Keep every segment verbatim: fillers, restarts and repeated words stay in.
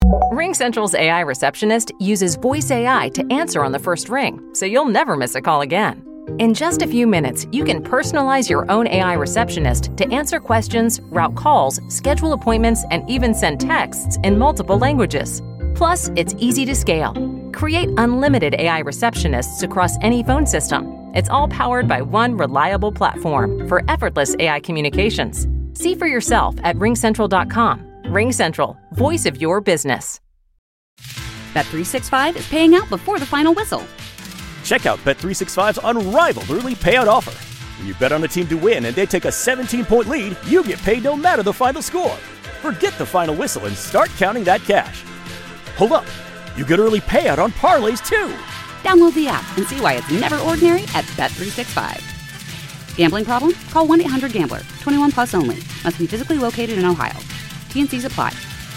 RingCentral's A I receptionist uses voice A I to answer on the first ring, so you'll never miss a call again. In just a few minutes, you can personalize your own A I receptionist to answer questions, route calls, schedule appointments, and even send texts in multiple languages. Plus, it's easy to scale. Create unlimited A I receptionists across any phone system. It's all powered by one reliable platform for effortless A I communications. See for yourself at ring central dot com. RingCentral, voice of your business. Bet three sixty-five is paying out before the final whistle. Check out Bet three sixty-five's unrivaled early payout offer. When you bet on a team to win and they take a seventeen-point lead, you get paid no matter the final score. Forget the final whistle and start counting that cash. Hold up. You get early payout on parlays, too. Download the app and see why it's never ordinary at Bet three sixty-five. Gambling problem? Call one eight hundred gambler. twenty-one plus only. Must be physically located in Ohio. T N Cs apply.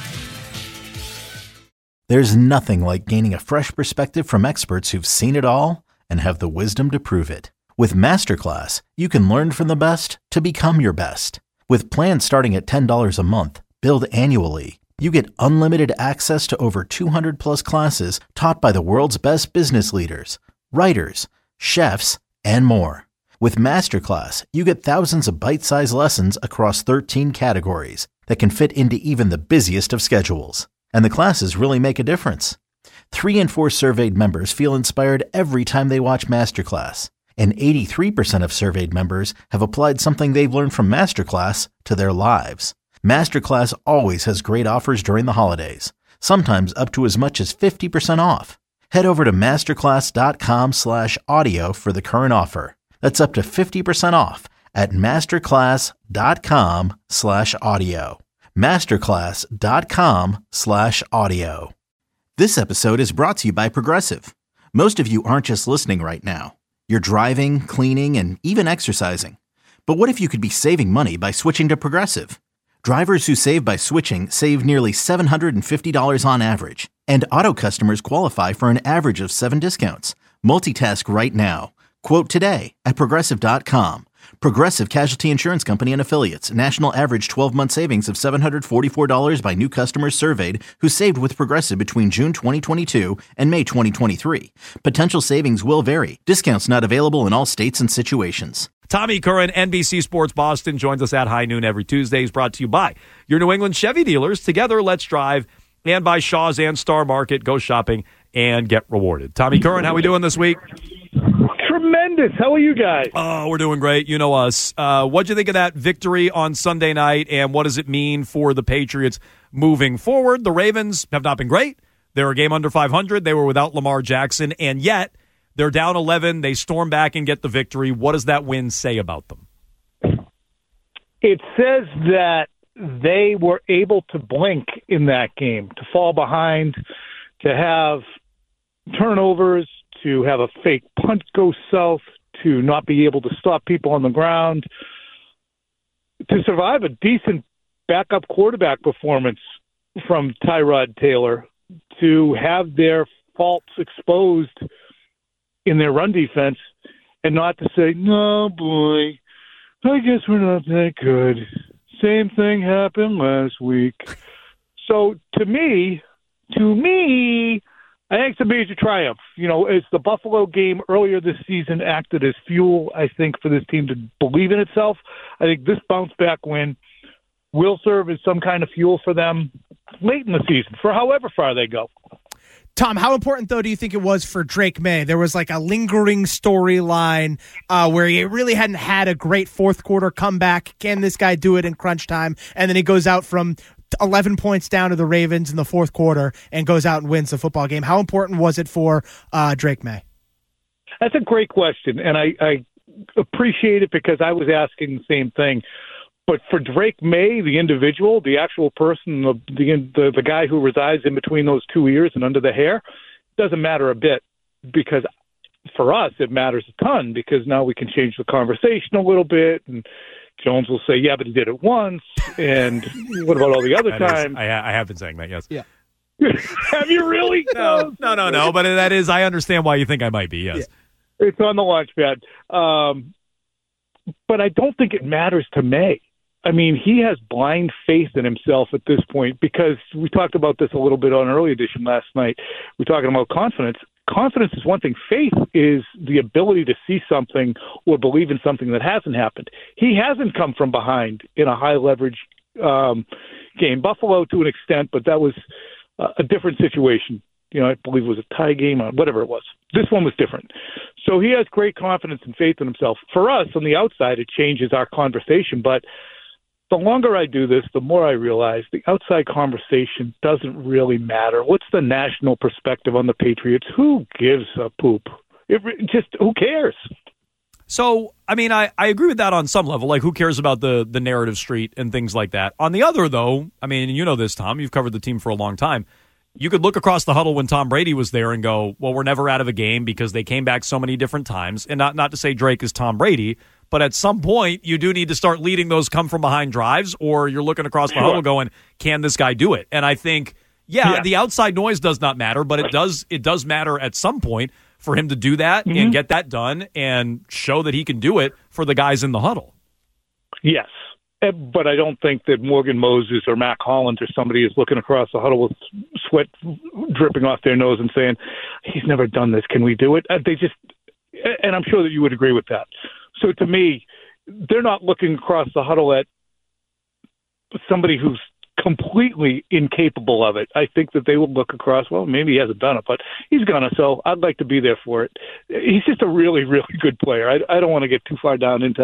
There's nothing like gaining a fresh perspective from experts who've seen it all and have the wisdom to prove it. With Masterclass, you can learn from the best to become your best. With plans starting at ten dollars a month, billed annually, you get unlimited access to over two hundred plus classes taught by the world's best business leaders, writers, chefs, and more. With Masterclass, you get thousands of bite-sized lessons across thirteen categories that can fit into even the busiest of schedules. And the classes really make a difference. Three in four surveyed members feel inspired every time they watch Masterclass. And eighty-three percent of surveyed members have applied something they've learned from Masterclass to their lives. Masterclass always has great offers during the holidays, sometimes up to as much as fifty percent off. Head over to masterclass.com slash audio for the current offer. That's up to fifty percent off at masterclass.com slash audio. masterclass.com slash audio. This episode is brought to you by Progressive. Most of you aren't just listening right now. You're driving, cleaning, and even exercising. But what if you could be saving money by switching to Progressive? Drivers who save by switching save nearly seven hundred fifty dollars on average. And auto customers qualify for an average of seven discounts. Multitask right now. Quote today at progressive dot com. Progressive Casualty Insurance Company and Affiliates. National average twelve-month savings of seven hundred forty-four dollars by new customers surveyed who saved with Progressive between June twenty twenty-two and May twenty twenty-three. Potential savings will vary. Discounts not available in all states and situations. Tommy Curran, N B C Sports Boston, joins us at high noon every Tuesday. He's brought to you by your New England Chevy dealers. Together, let's drive. And by Shaw's and Star Market. Go shopping and get rewarded. Tommy Curran, how we doing this week? Tremendous. How are you guys? Oh, we're doing great. You know us. Uh, what'd you think of that victory on Sunday night, and what does it mean for the Patriots moving forward? The Ravens have not been great. They're a game under five hundred. They were without Lamar Jackson, and yet they're down eleven. They storm back and get the victory. What does that win say about them? It says that they were able to blink in that game, to fall behind, to have turnovers, to have a fake punt go south, to not be able to stop people on the ground, to survive a decent backup quarterback performance from Tyrod Taylor, to have their faults exposed in their run defense, and not to say, no, boy, I guess we're not that good. Same thing happened last week. So to me, to me, I think it's a major triumph. You know, as the Buffalo game earlier this season acted as fuel, I think, for this team to believe in itself, I think this bounce-back win will serve as some kind of fuel for them late in the season, for however far they go. Tom, how important, though, do you think it was for Drake May? There was like a lingering storyline uh, where he really hadn't had a great fourth-quarter comeback. Can this guy do it in crunch time? And then he goes out from eleven points down to the Ravens in the fourth quarter and goes out and wins the football game. How important was it for uh, Drake May? That's a great question, and I, I appreciate it because I was asking the same thing. But for Drake May, the individual, the actual person, the, the the guy who resides in between those two ears and under the hair, it doesn't matter a bit, because for us it matters a ton, because now we can change the conversation a little bit, and Jones will say, yeah, but he did it once, and what about all the other times? I, I have been saying that, yes. Yeah. Have you really? No, no, no, no, but that is, I understand why you think I might be, yes. Yeah. It's on the launch pad. Um, but I don't think it matters to May. I mean, he has blind faith in himself at this point, because we talked about this a little bit on Early Edition last night. We're talking about confidence. Confidence is one thing. Faith is the ability to see something or believe in something that hasn't happened. He hasn't come from behind in a high leverage um, game. Buffalo to an extent, but that was uh, a different situation. You know, I believe it was a tie game or whatever it was. This one was different. So he has great confidence and faith in himself. For us, on the outside, it changes our conversation. But the longer I do this, the more I realize the outside conversation doesn't really matter. What's the national perspective on the Patriots? Who gives a poop? It just, who cares? So, I mean, I, I agree with that on some level. Like, who cares about the, the narrative street and things like that? On the other, though, I mean, you know this, Tom. You've covered the team for a long time. You could look across the huddle when Tom Brady was there and go, well, we're never out of a game because they came back so many different times. And not, not to say Drake is Tom Brady, but at some point you do need to start leading those come-from-behind drives, or you're looking across the sure. huddle going, can this guy do it? And I think, yeah, yeah, the outside noise does not matter, but it does it does matter at some point for him to do that mm-hmm. and get that done and show that he can do it for the guys in the huddle. Yes. But I don't think that Morgan Moses or Mac Hollins or somebody is looking across the huddle with sweat dripping off their nose and saying, he's never done this. Can we do it? They just, and I'm sure that you would agree with that. So to me, they're not looking across the huddle at somebody who's completely incapable of it. I think that they will look across, well, maybe he hasn't done it, but he's going to, so I'd like to be there for it. He's just a really, really good player. I, I don't want to get too far down into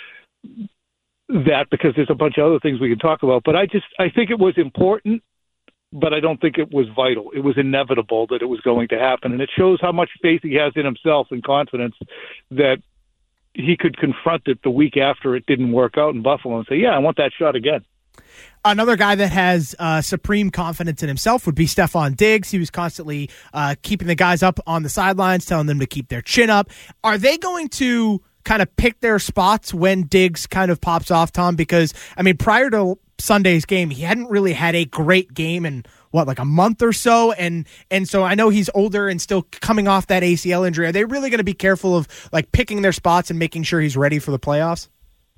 that because there's a bunch of other things we can talk about, but I just I think it was important, but I don't think it was vital. It was inevitable that it was going to happen, and it shows how much faith he has in himself and confidence that he could confront it the week after it didn't work out in Buffalo and say, yeah, I want that shot again. Another guy that has uh, supreme confidence in himself would be Stephon Diggs. He was constantly uh, keeping the guys up on the sidelines, telling them to keep their chin up. Are they going to kind of pick their spots when Diggs kind of pops off, Tom? Because, I mean, prior to Sunday's game, he hadn't really had a great game in, what, like a month or so? And and so I know he's older and still coming off that A C L injury. Are they really going to be careful of, like, picking their spots and making sure he's ready for the playoffs?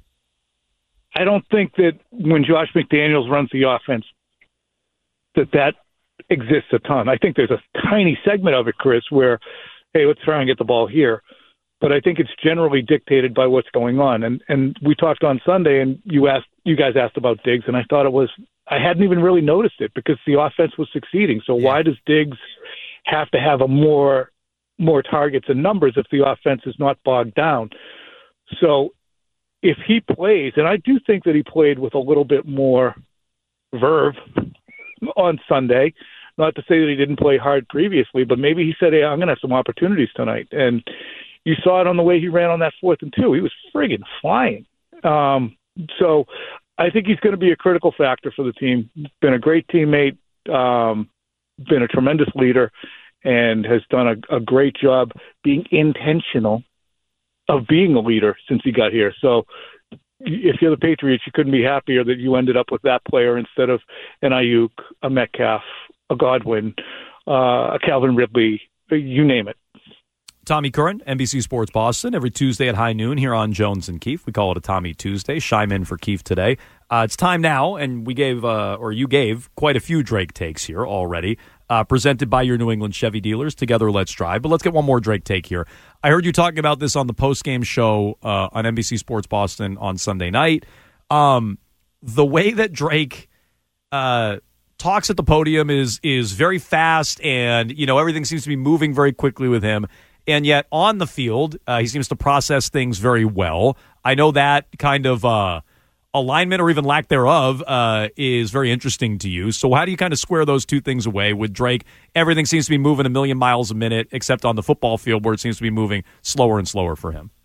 I don't think that when Josh McDaniels runs the offense that that exists a ton. I think there's a tiny segment of it, Chris, where, hey, let's try and get the ball here. But I think it's generally dictated by what's going on. And and we talked on Sunday, and you asked, you guys asked about Diggs, and I thought it was, I hadn't even really noticed it because the offense was succeeding. So yeah. Why does Diggs have to have a more more targets and numbers if the offense is not bogged down? So if he plays, and I do think that he played with a little bit more verve on Sunday, not to say that he didn't play hard previously, but maybe he said, hey, I'm going to have some opportunities tonight. And you saw it on the way he ran on that fourth and two. He was friggin' flying. Um, so I think he's going to be a critical factor for the team. Been a great teammate, um, been a tremendous leader, and has done a, a great job being intentional of being a leader since he got here. So if you're the Patriots, you couldn't be happier that you ended up with that player instead of an Ayuk, a Metcalf, a Godwin, uh, a Calvin Ridley, you name it. Tommy Curran, N B C Sports Boston, every Tuesday at high noon here on Jones and Keefe. We call it a Tommy Tuesday. Chime in for Keefe today. Uh, it's time now, and we gave, uh, or you gave, quite a few Drake takes here already, uh, presented by your New England Chevy dealers. Together, let's drive. But let's get one more Drake take here. I heard you talking about this on the postgame show uh, on N B C Sports Boston on Sunday night. Um, the way that Drake uh, talks at the podium is is very fast, and you know everything seems to be moving very quickly with him. And yet on the field, uh, he seems to process things very well. I know that kind of uh, alignment or even lack thereof uh, is very interesting to you. So how do you kind of square those two things away? With Drake, everything seems to be moving a million miles a minute, except on the football field where it seems to be moving slower and slower for him.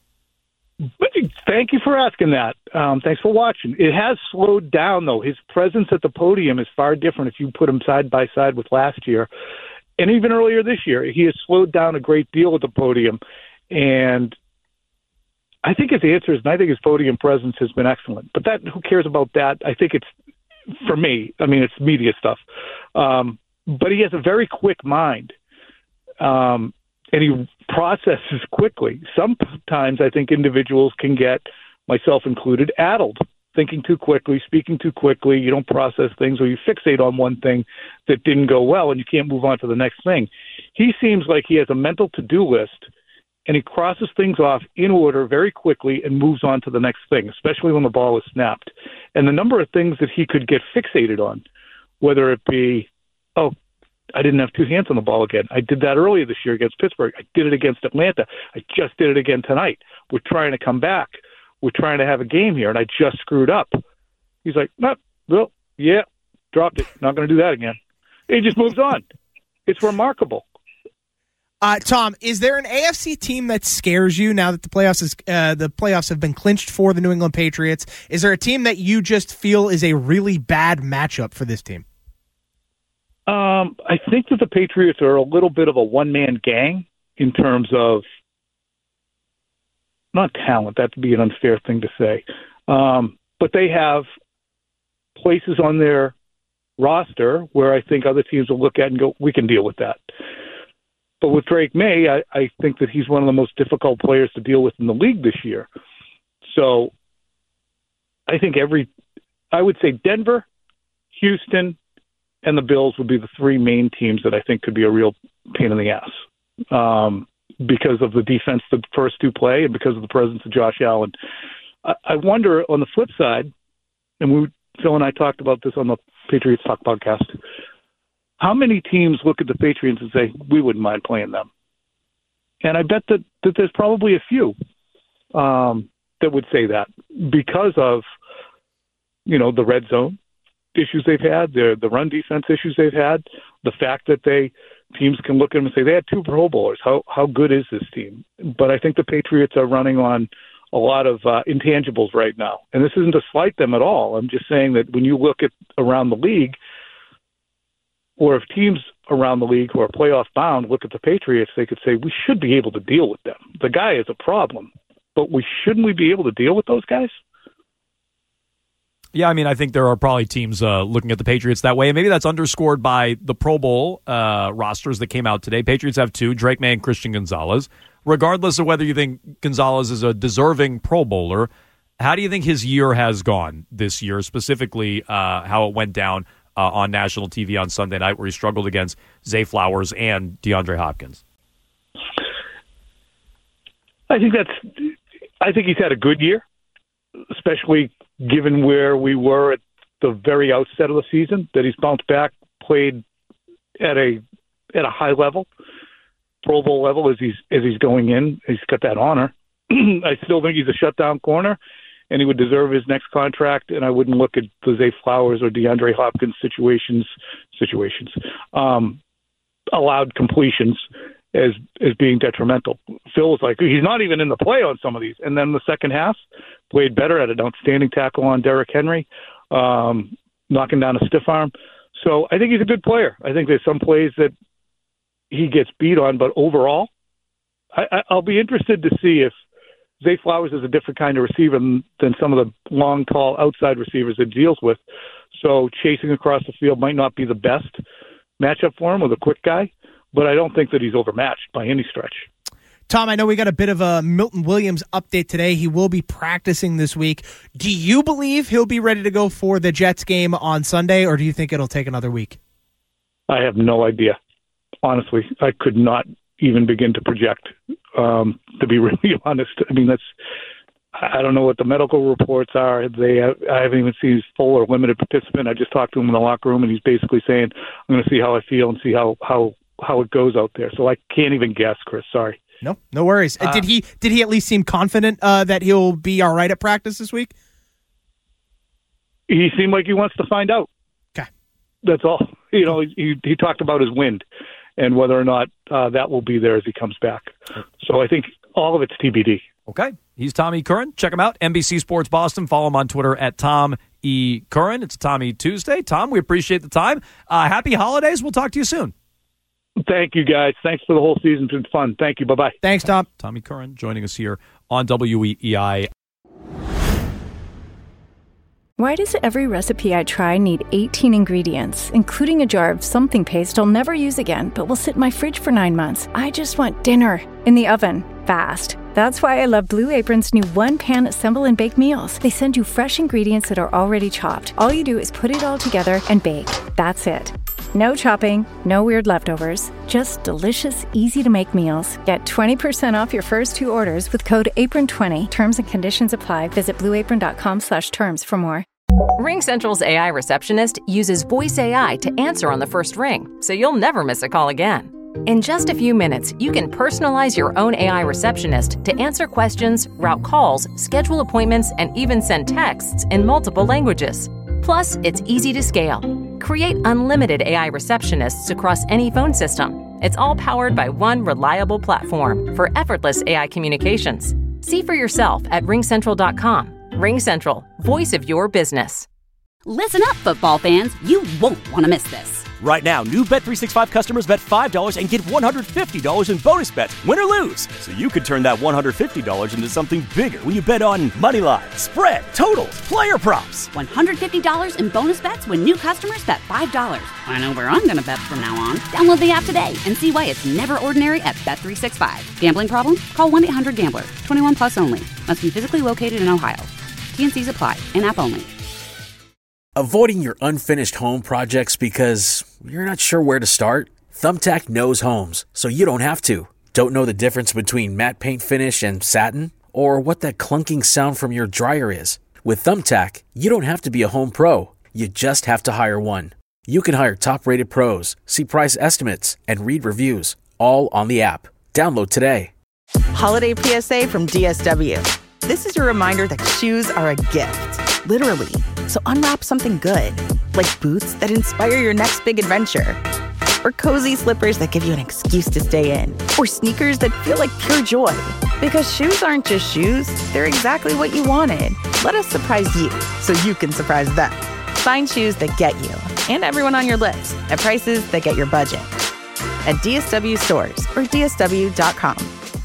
Thank you for asking that. Um, thanks for watching. It has slowed down, though. His presence at the podium is far different if you put him side by side with last year. And even earlier this year, he has slowed down a great deal at the podium. And I think his answers, and I think his podium presence has been excellent. But that, who cares about that? I think it's, for me, I mean, it's media stuff. Um, but he has a very quick mind. Um, and he processes quickly. Sometimes I think individuals can get, myself included, addled thinking too quickly, speaking too quickly. You don't process things, or you fixate on one thing that didn't go well and you can't move on to the next thing. He seems like he has a mental to-do list, and he crosses things off in order very quickly and moves on to the next thing, especially when the ball is snapped. And the number of things that he could get fixated on, whether it be, oh, I didn't have two hands on the ball again. I did that earlier this year against Pittsburgh. I did it against Atlanta. I just did it again tonight. We're trying to come back. We're trying to have a game here, and I just screwed up. He's like, no, well, yeah, dropped it. Not going to do that again. He just moves on. It's remarkable. Uh, Tom, is there an A F C team that scares you now that the playoffs is uh, the playoffs have been clinched for the New England Patriots? Is there a team that you just feel is a really bad matchup for this team? Um, I think that the Patriots are a little bit of a one-man gang in terms of not talent. That'd be an unfair thing to say. Um, but they have places on their roster where I think other teams will look at and go, we can deal with that. But with Drake May, I, I think that he's one of the most difficult players to deal with in the league this year. So I think every, I would say Denver, Houston, and the Bills would be the three main teams that I think could be a real pain in the ass. Um, because of the defense the first two play and because of the presence of Josh Allen. I, I wonder, on the flip side, and we, Phil and I talked about this on the Patriots Talk podcast, how many teams look at the Patriots and say, we wouldn't mind playing them? And I bet that, that there's probably a few um, that would say that because of, you know, the red zone issues they've had, the the run defense issues they've had, the fact that they teams can look at them and say they had two Pro Bowlers. How how good is this team? But I think the Patriots are running on a lot of uh, intangibles right now, and this isn't to slight them at all. I'm just saying that when you look at around the league, or if teams around the league who are playoff bound look at the Patriots, they could say we should be able to deal with them. The guy is a problem, but we shouldn't we be able to deal with those guys? Yeah, I mean, I think there are probably teams uh, looking at the Patriots that way, and maybe that's underscored by the Pro Bowl uh, rosters that came out today. Patriots have two, Drake May and Christian Gonzalez. Regardless of whether you think Gonzalez is a deserving Pro Bowler, how do you think his year has gone this year, specifically uh, how it went down uh, on national T V on Sunday night where he struggled against Zay Flowers and DeAndre Hopkins? I think that's. I think he's had a good year, especially given where we were at the very outset of the season, that he's bounced back, played at a at a high level, Pro Bowl level as he's as he's going in. He's got that honor. I still think he's a shutdown corner, and he would deserve his next contract. And I wouldn't look at the Zay Flowers or DeAndre Hopkins situations situations um, allowed completions as as being detrimental. Phil was like, he's not even in the play on some of these. And then the second half, played better, at an outstanding tackle on Derrick Henry, um, knocking down a stiff arm. So I think he's a good player. I think there's some plays that he gets beat on, but overall, I, I, I'll be interested to see if Zay Flowers is a different kind of receiver than, than some of the long, tall outside receivers that he deals with. So chasing across the field might not be the best matchup for him with a quick guy, but I don't think that he's overmatched by any stretch. Tom, I know we got a bit of a Milton Williams update today. He will be practicing this week. Do you believe he'll be ready to go for the Jets game on Sunday, or do you think it'll take another week? I have no idea. Honestly, I could not even begin to project, um, to be really honest. I mean, that's, I don't know what the medical reports are. They have, I haven't even seen his full or limited participant. I just talked to him in the locker room, and he's basically saying, I'm going to see how I feel and see how, how, how it goes out there. So I can't even guess, Chris. Sorry. No, no worries. Uh, did he did he at least seem confident uh, that he'll be all right at practice this week? He seemed like he wants to find out. Okay. That's all. You know, he he talked about his wind and whether or not uh, that will be there as he comes back. So I think all of it's T B D. Okay. He's Tommy Curran. Check him out, N B C Sports Boston. Follow him on Twitter at Tom E. Curran. It's Tommy Tuesday. Tom, we appreciate the time. Uh, happy holidays. We'll talk to you soon. Thank you, guys. Thanks for the whole season. It's been fun. Thank you. Bye-bye. Thanks, Tom. Tommy Curran joining us here on W E E I. Why does every recipe I try need eighteen ingredients, including a jar of something paste I'll never use again, but will sit in my fridge for nine months? I just want dinner in the oven, fast. That's why I love Blue Apron's new one-pan assemble and bake meals. They send you fresh ingredients that are already chopped. All you do is put it all together and bake. That's it. No chopping, no weird leftovers, just delicious, easy-to-make meals. Get twenty percent off your first two orders with code apron twenty. Terms and conditions apply. Visit blueapron.com slash terms for more. RingCentral's A I receptionist uses voice A I to answer on the first ring, so you'll never miss a call again. In just a few minutes, you can personalize your own A I receptionist to answer questions, route calls, schedule appointments, and even send texts in multiple languages. Plus, it's easy to scale. Create unlimited A I receptionists across any phone system. It's all powered by one reliable platform for effortless A I communications. See for yourself at ring central dot com. RingCentral, voice of your business. Listen up, football fans. You won't want to miss this. Right now, new Bet three sixty-five customers bet five dollars and get one hundred fifty dollars in bonus bets, win or lose. So you could turn that one hundred fifty dollars into something bigger when you bet on money line, spread, totals, player props. one hundred fifty dollars in bonus bets when new customers bet five dollars. I know where I'm going to bet from now on. Download the app today and see why it's never ordinary at Bet three sixty-five. Gambling problem? Call one eight hundred gambler. twenty-one plus only. Must be physically located in Ohio. T N Cs apply. In-app only. Avoiding your unfinished home projects because you're not sure where to start? Thumbtack knows homes, so you don't have to. Don't know the difference between matte paint finish and satin? Or what that clunking sound from your dryer is? With Thumbtack, you don't have to be a home pro. You just have to hire one. You can hire top-rated pros, see price estimates, and read reviews, all on the app. Download today. Holiday P S A from D S W. This is your reminder that shoes are a gift, literally. So unwrap something good, like boots that inspire your next big adventure, or cozy slippers that give you an excuse to stay in, or sneakers that feel like pure joy. Because shoes aren't just shoes, they're exactly what you wanted. Let us surprise you so you can surprise them. Find shoes that get you and everyone on your list at prices that get your budget at D S W stores or D S W dot com.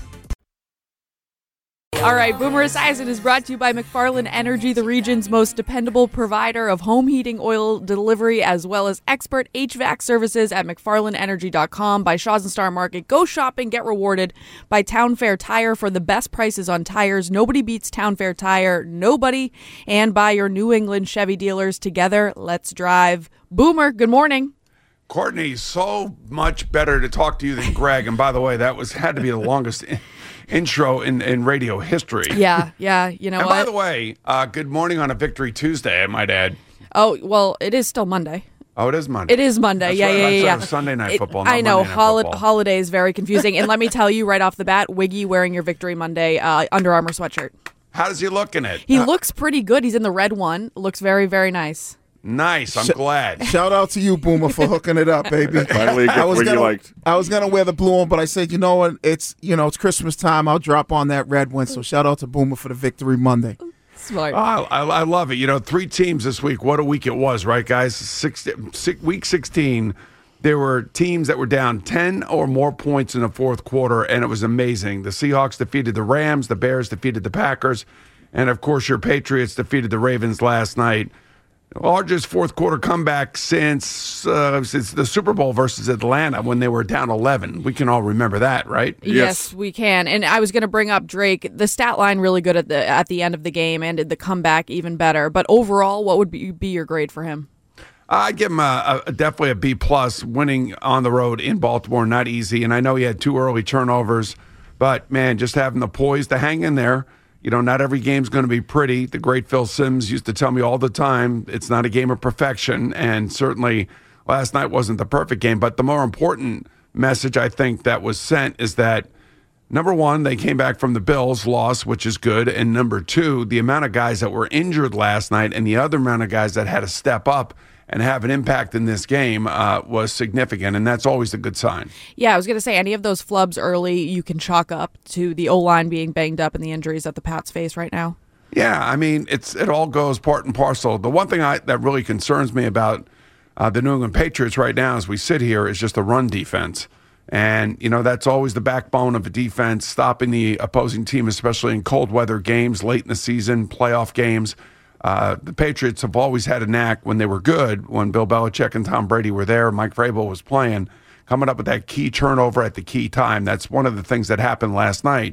All right, Boomer Esiason is brought to you by McFarland Energy, the region's most dependable provider of home heating oil delivery, as well as expert H V A C services at McFarland Energy dot com. By Shaw's and Star Market. Go shopping, get rewarded by Town Fair Tire for the best prices on tires. Nobody beats Town Fair Tire, nobody. And by your New England Chevy dealers. Together, let's drive. Boomer, good morning. Courtney, so much better to talk to you than Greg. And by the way, that was had to be the longest intro in, in radio history. Yeah, yeah, you know and what? by the way, uh, good morning on a Victory Tuesday, I might add. Oh, well, it is still Monday. Oh, it is Monday. It is Monday. That's yeah, right. yeah, yeah, Sorry, yeah. Sunday night football. Not I know. Monday night Hol- football. holiday is very confusing. And let me tell you right off the bat, Wiggy wearing your Victory Monday uh, Under Armour sweatshirt. How does he look in it? He uh, looks pretty good. He's in the red one. Looks very, very nice. Nice. I'm Sh- glad. Shout out to you, Boomer, for hooking it up, baby. Finally, I was what gonna, you liked. I was gonna wear the blue one, but I said, you know what? It's you know it's Christmas time. I'll drop on that red one. So shout out to Boomer for the Victory Monday. Smart. Oh, I, I love it. You know, three teams this week. What a week it was, right, guys? Six, six, week sixteen, there were teams that were down ten or more points in the fourth quarter, and it was amazing. The Seahawks defeated the Rams. The Bears defeated the Packers. And, of course, your Patriots defeated the Ravens last night. Largest fourth quarter comeback since uh, since the Super Bowl versus Atlanta when they were down eleven. We can all remember that, right? Yes, yes we can. And I was going to bring up Drake. The stat line really good at the at the end of the game, and the comeback even better. But overall, what would be, be your grade for him? I'd give him a, a, definitely a B plus. Winning on the road in Baltimore, not easy. And I know he had two early turnovers, but man, just having the poise to hang in there. You know, not every game's going to be pretty. The great Phil Simms used to tell me all the time, it's not a game of perfection. And certainly last night wasn't the perfect game. But the more important message I think that was sent is that, number one, they came back from the Bills loss, which is good. And number two, the amount of guys that were injured last night and the other amount of guys that had to step up and have an impact in this game uh, was significant, and that's always a good sign. Yeah, I was going to say, any of those flubs early you can chalk up to the O-line being banged up and the injuries that the Pats face right now. Yeah, I mean, it's it all goes part and parcel. The one thing I, that really concerns me about uh, the New England Patriots right now as we sit here is just the run defense. And, you know, that's always the backbone of a defense, stopping the opposing team, especially in cold weather games, late in the season, playoff games. Uh, the Patriots have always had a knack when they were good, when Bill Belichick and Tom Brady were there, Mike Vrabel was playing, coming up with that key turnover at the key time. That's one of the things that happened last night.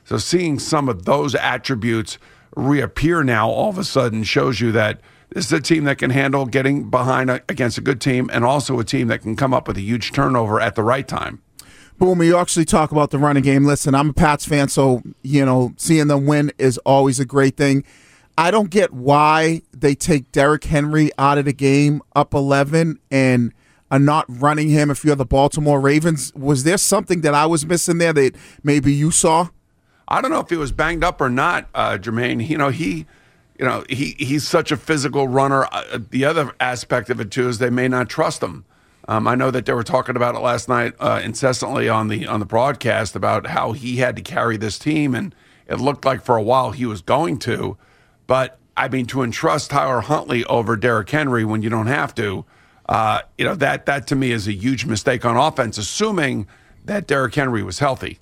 So seeing some of those attributes reappear now all of a sudden shows you that this is a team that can handle getting behind a, against a good team, and also a team that can come up with a huge turnover at the right time. Boom, you actually talk about the running game. Listen, I'm a Pats fan, so, you know, seeing them win is always a great thing. I don't get why they take Derrick Henry out of the game up eleven and are not running him if you're the Baltimore Ravens. Was there something that I was missing there that maybe you saw? I don't know if he was banged up or not, uh, Jermaine. You know, he, you know, he he's such a physical runner. Uh, the other aspect of it too is they may not trust him. Um, I know that they were talking about it last night uh, incessantly on the on the broadcast about how he had to carry this team, and it looked like for a while he was going to. But I mean, to entrust Tyler Huntley over Derrick Henry when you don't have to, uh, you know, that that to me is a huge mistake on offense, assuming that Derrick Henry was healthy.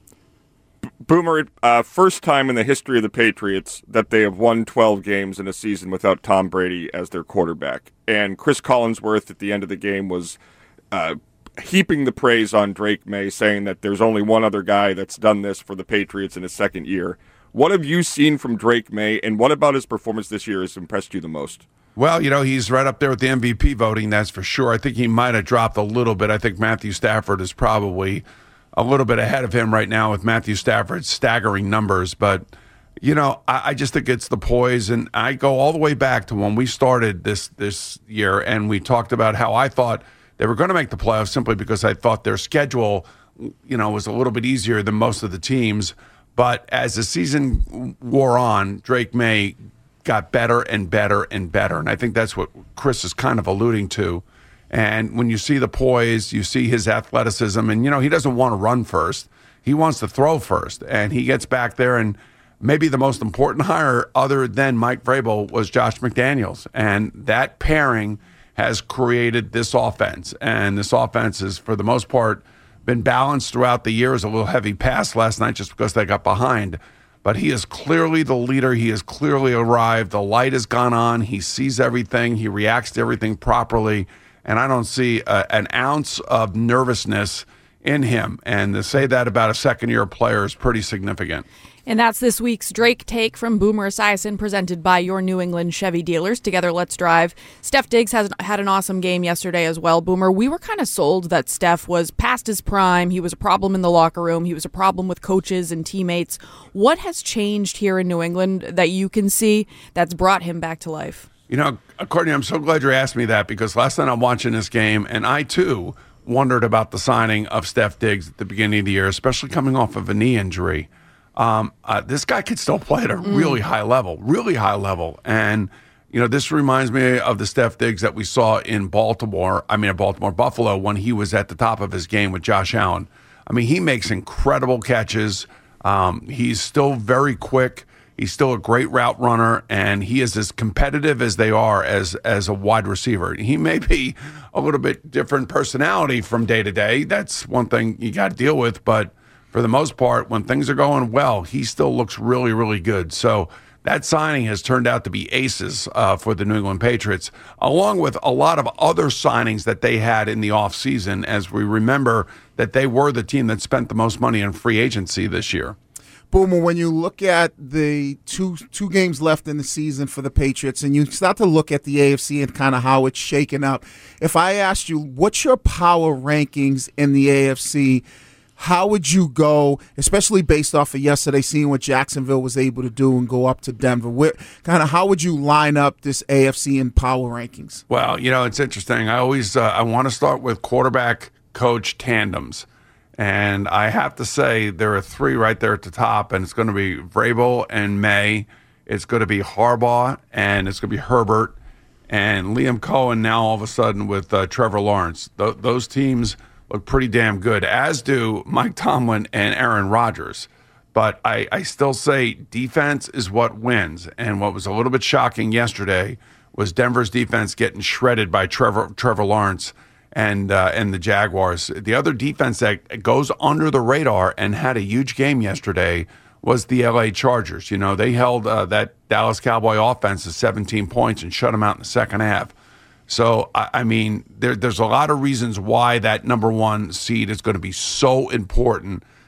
Boomer, uh, first time in the history of the Patriots that they have won twelve games in a season without Tom Brady as their quarterback. And Chris Collinsworth at the end of the game was uh, heaping the praise on Drake May, saying that there's only one other guy that's done this for the Patriots in his second year. What have you seen from Drake May, and what about his performance this year has impressed you the most? Well, you know, he's right up there with the M V P voting, that's for sure. I think he might have dropped a little bit. I think Matthew Stafford is probably a little bit ahead of him right now with Matthew Stafford's staggering numbers. But, you know, I, I just think it's the poise. And I go all the way back to when we started this this year, and we talked about how I thought they were going to make the playoffs simply because I thought their schedule, you know, was a little bit easier than most of the teams. But as the season wore on, Drake May got better and better and better. And I think that's what Chris is kind of alluding to. And when you see the poise, you see his athleticism, and, you know, he doesn't want to run first. He wants to throw first. And he gets back there, and maybe the most important hire other than Mike Vrabel was Josh McDaniels. And that pairing has created this offense. And this offense is, for the most part, been balanced throughout the year. It was a little heavy pass last night just because they got behind. But he is clearly the leader. He has clearly arrived. The light has gone on. He sees everything. He reacts to everything properly. And I don't see a, an ounce of nervousness in him. And to say that about a second-year player is pretty significant. And that's this week's Drake Take from Boomer Esiason, presented by your New England Chevy dealers. Together, let's drive. Steph Diggs has had an awesome game yesterday as well, Boomer. We were kind of sold that Steph was past his prime. He was a problem in the locker room. He was a problem with coaches and teammates. What has changed here in New England that you can see that's brought him back to life? You know, Courtney, I'm so glad you asked me that, because last night I'm watching this game, and I, too, wondered about the signing of Steph Diggs at the beginning of the year, especially coming off of a knee injury. Um, uh, this guy could still play at a mm. really high level, really high level. And, you know, this reminds me of the Steph Diggs that we saw in Baltimore, I mean, in Baltimore, Buffalo, when he was at the top of his game with Josh Allen. I mean, he makes incredible catches. Um, he's still very quick. He's still a great route runner, and he is as competitive as they are as as a wide receiver. He may be a little bit different personality from day to day. That's one thing you got to deal with, but for the most part, when things are going well, he still looks really, really good. So that signing has turned out to be aces uh, for the New England Patriots, along with a lot of other signings that they had in the offseason, as we remember that they were the team that spent the most money in free agency this year. Boomer, when you look at the two two games left in the season for the Patriots, and you start to look at the A F C and kind of how it's shaken up, if I asked you, what's your power rankings in the A F C, how would you go, especially based off of yesterday, seeing what Jacksonville was able to do and go up to Denver? Where, kind of how would you line up this A F C in power rankings? Well, you know, it's interesting. I always uh, I want to start with quarterback-coach tandems. And I have to say there are three right there at the top, and it's going to be Vrabel and May. It's going to be Harbaugh, and it's going to be Herbert, and Liam Cohen now all of a sudden with uh, Trevor Lawrence. Th- those teams look pretty damn good, as do Mike Tomlin and Aaron Rodgers. But I, I still say defense is what wins. And what was a little bit shocking yesterday was Denver's defense getting shredded by Trevor Trevor Lawrence and uh, and the Jaguars. The other defense that goes under the radar and had a huge game yesterday was the L A Chargers. You know, they held uh, that Dallas Cowboy offense to seventeen points and shut them out in the second half. So, I, I mean, there, there's a lot of reasons why that number one seed is going to be so important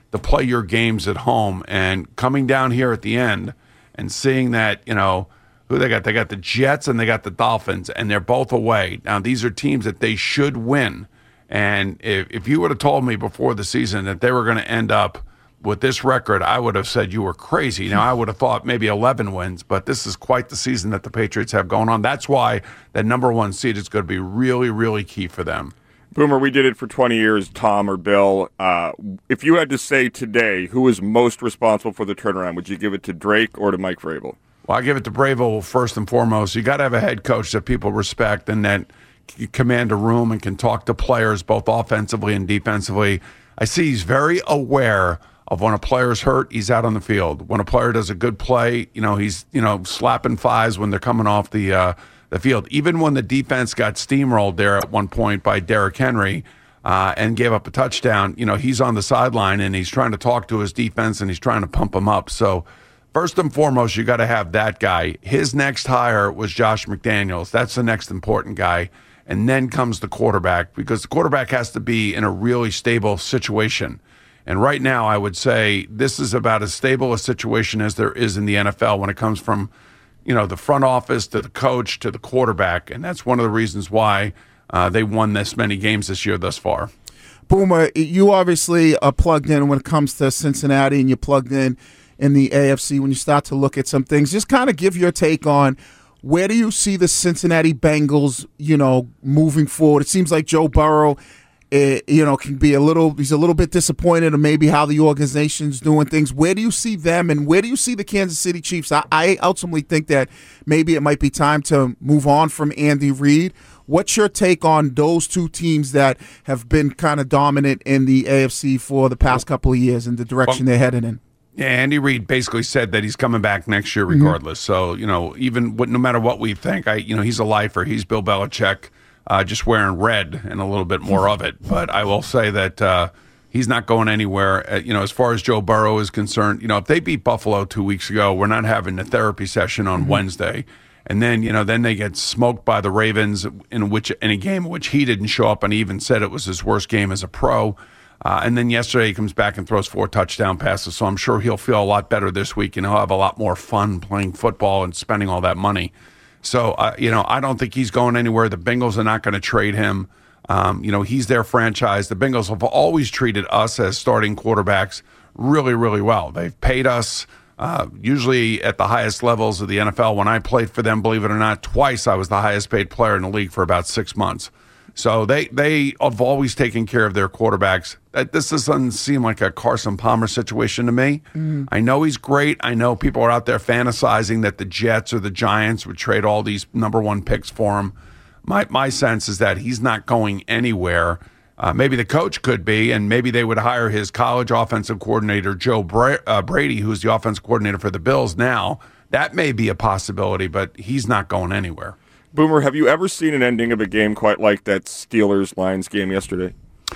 to play your games at home. And coming down here at the end and seeing that, you know, who they got? They got the Jets and they got the Dolphins, and they're both away. Now, these are teams that they should win. And if, if you would have told me before the season that they were going to end up with this record, I would have said you were crazy. Now, I would have thought maybe eleven wins, but this is quite the season that the Patriots have going on. That's why that number one seed is going to be really, really key for them. Boomer, we did it for twenty years, Tom or Bill. Uh, if you had to say today who is most responsible for the turnaround, would you give it to Drake or to Mike Vrabel? Well, I give it to Vrabel first and foremost. You got to have a head coach that people respect and that can command a room and can talk to players both offensively and defensively. I see he's very aware of when a player's hurt, he's out on the field. When a player does a good play, you know, he's, you know, slapping fives when they're coming off the uh, the field. Even when the defense got steamrolled there at one point by Derrick Henry uh, and gave up a touchdown, you know, he's on the sideline and he's trying to talk to his defense and he's trying to pump them up. So first and foremost, you got to have that guy. His next hire was Josh McDaniels. That's the next important guy. And then comes the quarterback, because the quarterback has to be in a really stable situation. And right now, I would say this is about as stable a situation as there is in the N F L when it comes from, you know, the front office to the coach to the quarterback. And that's one of the reasons why uh, they won this many games this year thus far. Boomer, you obviously are plugged in when it comes to Cincinnati, and you're plugged in in the A F C when you start to look at some things. Just kind of give your take on where do you see the Cincinnati Bengals, you know, moving forward. It seems like Joe Burrow, uh, you know, can be a little, he's a little bit disappointed in maybe how the organization's doing things. Where do you see them, and where do you see the Kansas City Chiefs? I, I ultimately think that maybe it might be time to move on from Andy Reid. What's your take on those two teams that have been kind of dominant in the A F C for the past couple of years and the direction well, they're headed in? Yeah, Andy Reid basically said that he's coming back next year regardless. Mm-hmm. So, you know, even what, no matter what we think, I, you know, he's a lifer. He's Bill Belichick, uh, just wearing red and a little bit more of it. But I will say that uh, he's not going anywhere. Uh, you know, as far as Joe Burrow is concerned, you know, if they beat Buffalo two weeks ago, we're not having a therapy session on mm-hmm. Wednesday. And then, you know, then they get smoked by the Ravens in which in a game in which he didn't show up and he even said it was his worst game as a pro. Uh, and then yesterday he comes back and throws four touchdown passes. So I'm sure he'll feel a lot better this week and he'll have a lot more fun playing football and spending all that money. So, uh, you know, I don't think he's going anywhere. The Bengals are not going to trade him. Um, you know, he's their franchise. The Bengals have always treated us as starting quarterbacks really, really well. They've paid us uh, usually at the highest levels of the N F L. When I played for them, believe it or not, twice I was the highest paid player in the league for about six months. So they, they have always taken care of their quarterbacks. This doesn't seem like a Carson Palmer situation to me. Mm. I know he's great. I know people are out there fantasizing that the Jets or the Giants would trade all these number one picks for him. My my sense is that he's not going anywhere. Uh, maybe the coach could be, and maybe they would hire his college offensive coordinator, Joe Bra- uh, Brady, who's the offensive coordinator for the Bills now. That may be a possibility, but he's not going anywhere. Boomer, have you ever seen an ending of a game quite like that Steelers-Lions game yesterday?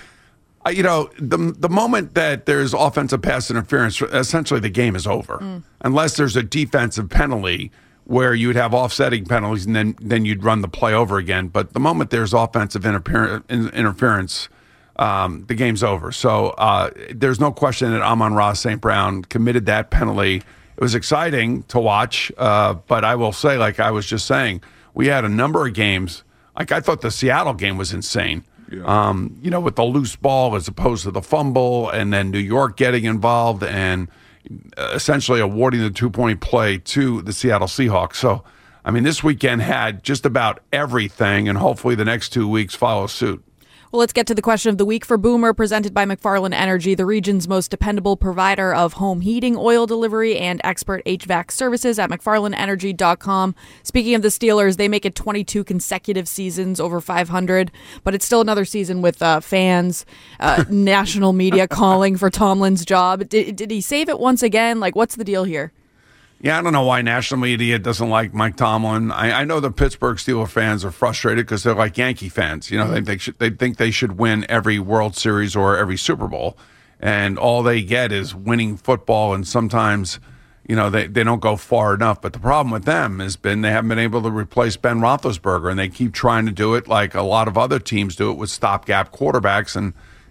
Uh, you know, the the moment that there's offensive pass interference, essentially the game is over. Mm. Unless there's a defensive penalty where you would have offsetting penalties and then, then you'd run the play over again. But the moment there's offensive interfer- interference, um, the game's over. So uh, there's no question that Amon-Ra Saint Brown committed that penalty. It was exciting to watch, uh, but I will say, like I was just saying, we had a number of games. Like I thought the Seattle game was insane. Yeah. Um, you know, with the loose ball as opposed to the fumble, and then New York getting involved and essentially awarding the two-point play to the Seattle Seahawks. So, I mean, this weekend had just about everything, and hopefully the next two weeks follow suit. Well, let's get to the question of the week for Boomer, presented by McFarland Energy, the region's most dependable provider of home heating, oil delivery, and expert H V A C services at McFarland Energy dot com. Speaking of the Steelers, they make it twenty-two consecutive seasons over five hundred, but it's still another season with uh, fans, uh, national media calling for Tomlin's job. Did, did he save it once again? Like, what's the deal here? Yeah, I don't know why national media doesn't like Mike Tomlin. I, I know the Pittsburgh Steelers fans are frustrated because they're like Yankee fans. You know, mm-hmm. they, they, should, they think they should win every World Series or every Super Bowl, and all they get is winning football, and sometimes, you know, they, they don't go far enough. But the problem with them has been they haven't been able to replace Ben Roethlisberger, and they keep trying to do it like a lot of other teams do it with stopgap quarterbacks, and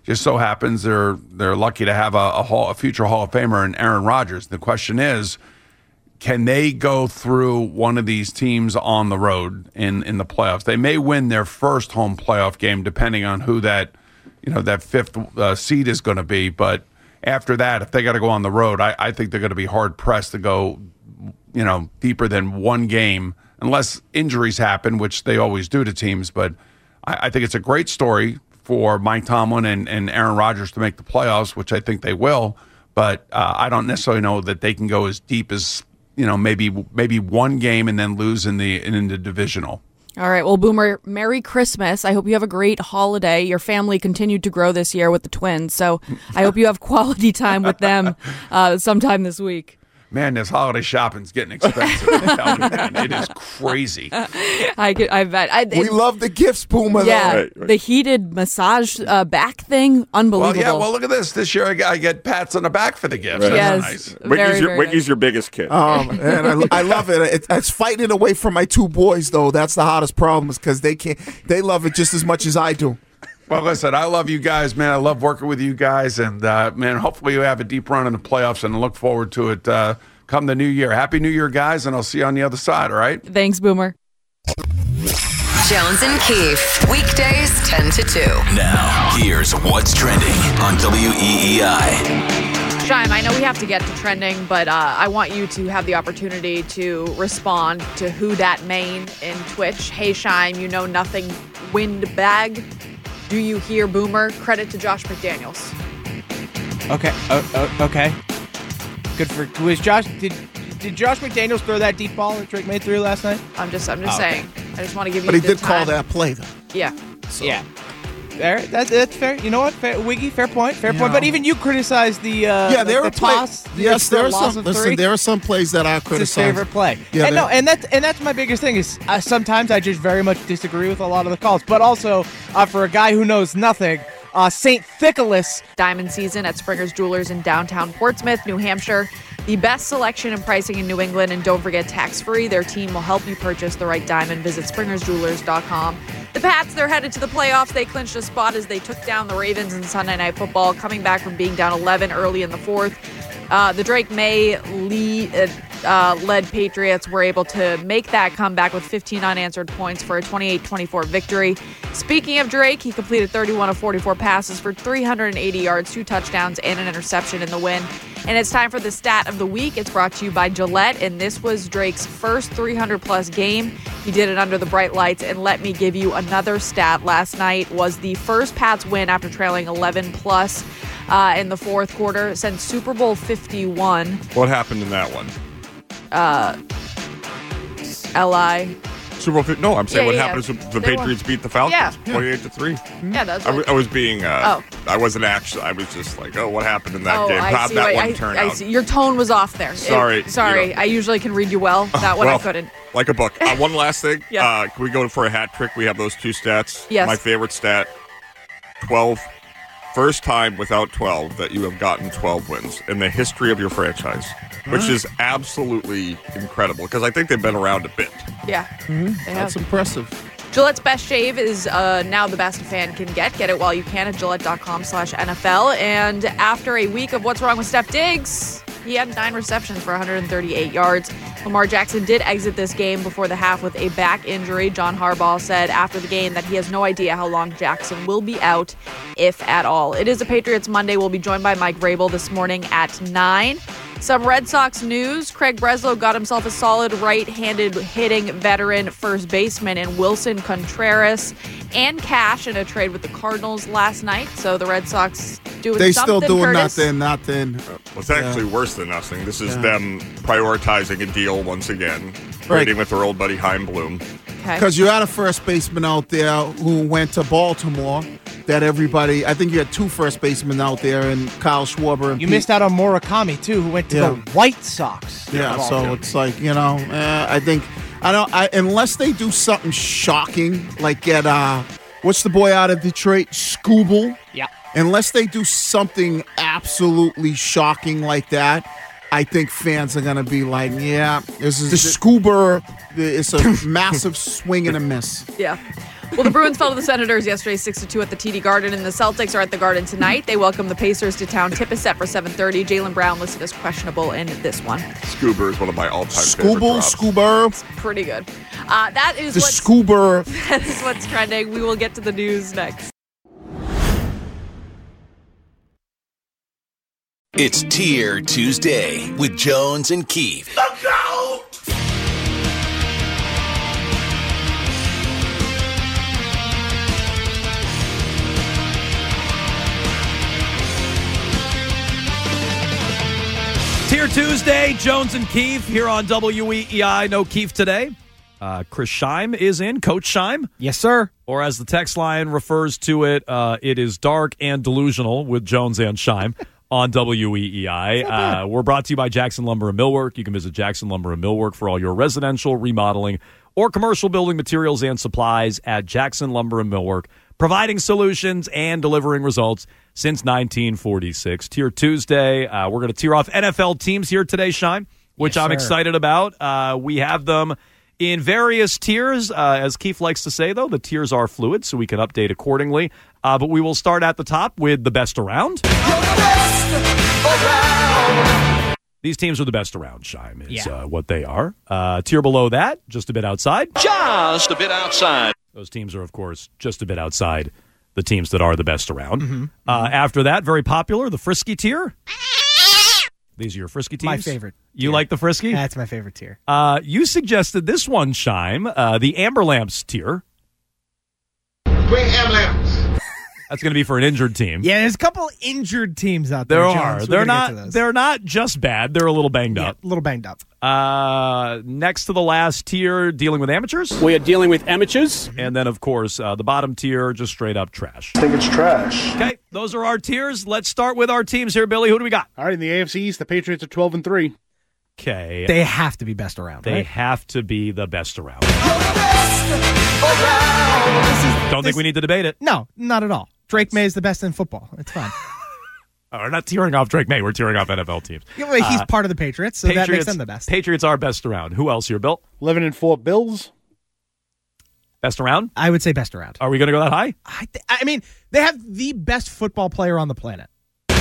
just so happens they're they're lucky to have a, a, hall, a future Hall of Famer in Aaron Rodgers. The question is, can they go through one of these teams on the road in, in the playoffs? They may win their first home playoff game, depending on who that you know that fifth uh, seed is going to be. But after that, if they got to go on the road, I, I think they're going to be hard pressed to go, you know, deeper than one game, unless injuries happen, which they always do to teams. But I, I think it's a great story for Mike Tomlin and, and Aaron Rodgers to make the playoffs, which I think they will. But uh, I don't necessarily know that they can go as deep as, you know, maybe maybe one game and then lose in the in the divisional. All right. Well, Boomer, Merry Christmas. I hope you have a great holiday. Your family continued to grow this year with the twins, so I hope you have quality time with them uh, sometime this week. Man, this holiday shopping's getting expensive. I'm telling you, man, it is crazy. I could, I bet. I, we love the gifts, Boomer. Yeah, right, right. The heated massage uh, back thing, unbelievable. Well, yeah. Well, look at this. This year, I get, I get pats on the back for the gifts. Right. That's Yes, nice. very, Wiggy's, your, very Wiggy's nice. your biggest kid. Um, man, I, I love it. it. It's fighting away from my two boys, though. That's the hardest problem, is because they can't. They love it just as much as I do. Well, listen, I love you guys, man. I love working with you guys, and uh, man, hopefully you have a deep run in the playoffs, and I look forward to it. Uh, Come the new year. Happy New Year, guys, and I'll see you on the other side, all right? Thanks, Boomer. Jones and Keefe, weekdays ten to two. Now, here's what's trending on W E E I. Shime, I know we have to get to trending, but uh, I want you to have the opportunity to respond to Who Dat Maine in Twitch. Hey, Shime, you know nothing. Windbag. Do you hear Boomer? Credit to Josh McDaniels. Okay. Uh, uh, okay. Good for was Josh. Did did Josh McDaniels throw that deep ball that Drake May threw last night? I'm just I'm just Oh, okay. saying. I just want to give you. But he the did time. call that play, though. Yeah. So. Yeah. Fair. That, that's fair. You know what? Fair, Wiggy, fair point. Fair Yeah. point. But even you criticized the uh, Yeah, the, there the are play- toss. the- Yes, the there are loss some. of Listen, three. there are some plays that I It's his criticize. favorite play. Yeah, and there- no, and that's and that's my biggest thing is uh, sometimes I just very much disagree with a lot of the calls. But also uh, for a guy who knows nothing, uh, Saint Nicholas Diamond season at Springer's Jewelers in downtown Portsmouth, New Hampshire. The best selection and pricing in New England, and don't forget tax-free. Their team will help you purchase the right diamond. Visit springers jewelers dot com. The Pats, they're headed to the playoffs. They clinched a spot as they took down the Ravens in Sunday Night Football, coming back from being down eleven early in the fourth. Uh, the Drake May lead, uh, uh, led Patriots were able to make that comeback with fifteen unanswered points for a twenty-eight twenty-four victory. Speaking of Drake, he completed thirty-one of forty-four passes for three hundred eighty yards, two touchdowns, and an interception in the win. And it's time for the stat of the week. It's brought to you by Gillette, and this was Drake's first three hundred plus game. He did it under the bright lights, and let me give you another stat. Last night was the first Pats win after trailing eleven plus uh, in the fourth quarter since Super Bowl fifty-one. What happened in that one? Uh, L I Super Bowl fifty? No, I'm saying Yeah, what yeah, happened is the They Patriots won. beat the Falcons Yeah. twenty-eight to three. Yeah, that's I, what- w- I was being, uh, Oh. I wasn't actually, I was just like, oh, what happened in that oh, game? I How'd see that what- one I, turn I out? see. Your tone was off there. It- Sorry, sorry. you know. I usually can read you well. That one well, I couldn't. Like a book. Uh, one last thing. Yeah. Uh, can we go for a hat trick? We have those two stats. Yes. My favorite stat, twelve. First time without twelve that you have gotten twelve wins in the history of your franchise, which Huh? is absolutely incredible because I think they've been around a bit. Yeah. Mm-hmm. They That's have. impressive. Gillette's Best Shave is uh, now the best a fan can get. Get it while you can at Gillette.com slash NFL. And after a week of what's wrong with Steph Diggs, he had nine receptions for one hundred thirty-eight yards. Lamar Jackson did exit this game before the half with a back injury. John Harbaugh said after the game that he has no idea how long Jackson will be out, if at all. It is a Patriots Monday. We'll be joined by Mike Vrabel this morning at nine. Some Red Sox news. Craig Breslow got himself a solid right-handed hitting veteran first baseman in Wilson Contreras and cash in a trade with the Cardinals last night. So the Red Sox doing They something, still doing Curtis. nothing, nothing. Well, it's actually worse than nothing. This is Yeah. them prioritizing a deal once again, trading with their old buddy Heim Bloom. Because you had a first baseman out there who went to Baltimore that everybody, I think you had two first basemen out there, and Kyle Schwarber. And You Pete- missed out on Murakami too, who went to Yeah. the White Sox. Yeah, Of all so time. it's like, you know, uh, I think, I don't, I, unless they do something shocking, like get, uh, what's the boy out of Detroit? Scooble. Yeah. Unless they do something absolutely shocking like that, I think fans are going to be like, yeah, this is the Scoober. It's a massive swing and a miss. Yeah. Well, the Bruins fell to the Senators yesterday, six to two at the T D Garden, and the Celtics are at the Garden tonight. They welcome the Pacers to town. Tip is set for seven thirty. Jaylen Brown listed as questionable in this one. Scuba is one of my all-time favorite Scuba, props. Scuba. It's pretty good. Uh, that is The what's, Scuba. that is what's trending. We will get to the news next. It's Tier Tuesday with Jones and Keefe. Let's go! Tier Tuesday, Jones and Keefe here on W E E I. No Keefe today. Uh, Chris Scheim is in. Coach Scheim. Yes, sir. Or as the text line refers to it, uh, it is dark and delusional with Jones and Scheim on W E E I. Uh, we're brought to you by Jackson Lumber and Millwork. You can visit Jackson Lumber and Millwork for all your residential remodeling or commercial building materials and supplies at Jackson Lumber and Millwork, providing solutions and delivering results since nineteen forty-six. Tier Tuesday, uh, we're going to tier off N F L teams here today, Scheim, which Yes, I'm sir. excited about. Uh, we have them in various tiers. Uh, as Keith likes to say, though, the tiers are fluid, so we can update accordingly. Uh, but we will start at the top with the best around. These teams are the best around, Scheim, is Yeah. uh, what they are. Uh, tier below that, just a bit outside. Just a bit outside. Those teams are, of course, just a bit outside the teams that are the best around. Mm-hmm. Uh, after that, very popular, the Frisky tier. These are your Frisky teams? My favorite. You like the Frisky? That's my favorite tier. Uh, you suggested this one, Scheim, uh, the Amber Lamps tier. Bring Amber Lamps. That's going to be for an injured team. Yeah, there's a couple injured teams out there. There Jones. are. We're They're gonna get to not. those. They're not just bad. They're a little banged Yeah, up. a little banged up. Uh, next to the last tier, dealing with amateurs, We are dealing with amateurs. and then of course uh, the bottom tier, just straight up trash. I think it's trash. Okay, those are our tiers. Let's start with our teams here, Billy. Who do we got? All right, in the A F C East, the Patriots are twelve and three. Okay, They have to be best around, they right? have to be the best around. Don't think we need to debate it. No, not at all. Drake May is the best in football. It's fine. Oh, we're not tearing off Drake May. We're tearing off N F L teams. Yeah, well, he's Uh, part of the Patriots, so that makes Patriots- them the best. Patriots are best around. Who else here, Bill? eleven and four Bills. Best around? I would say best around. Are we going to go that high? I, th- I mean, they have the best football player on the planet. The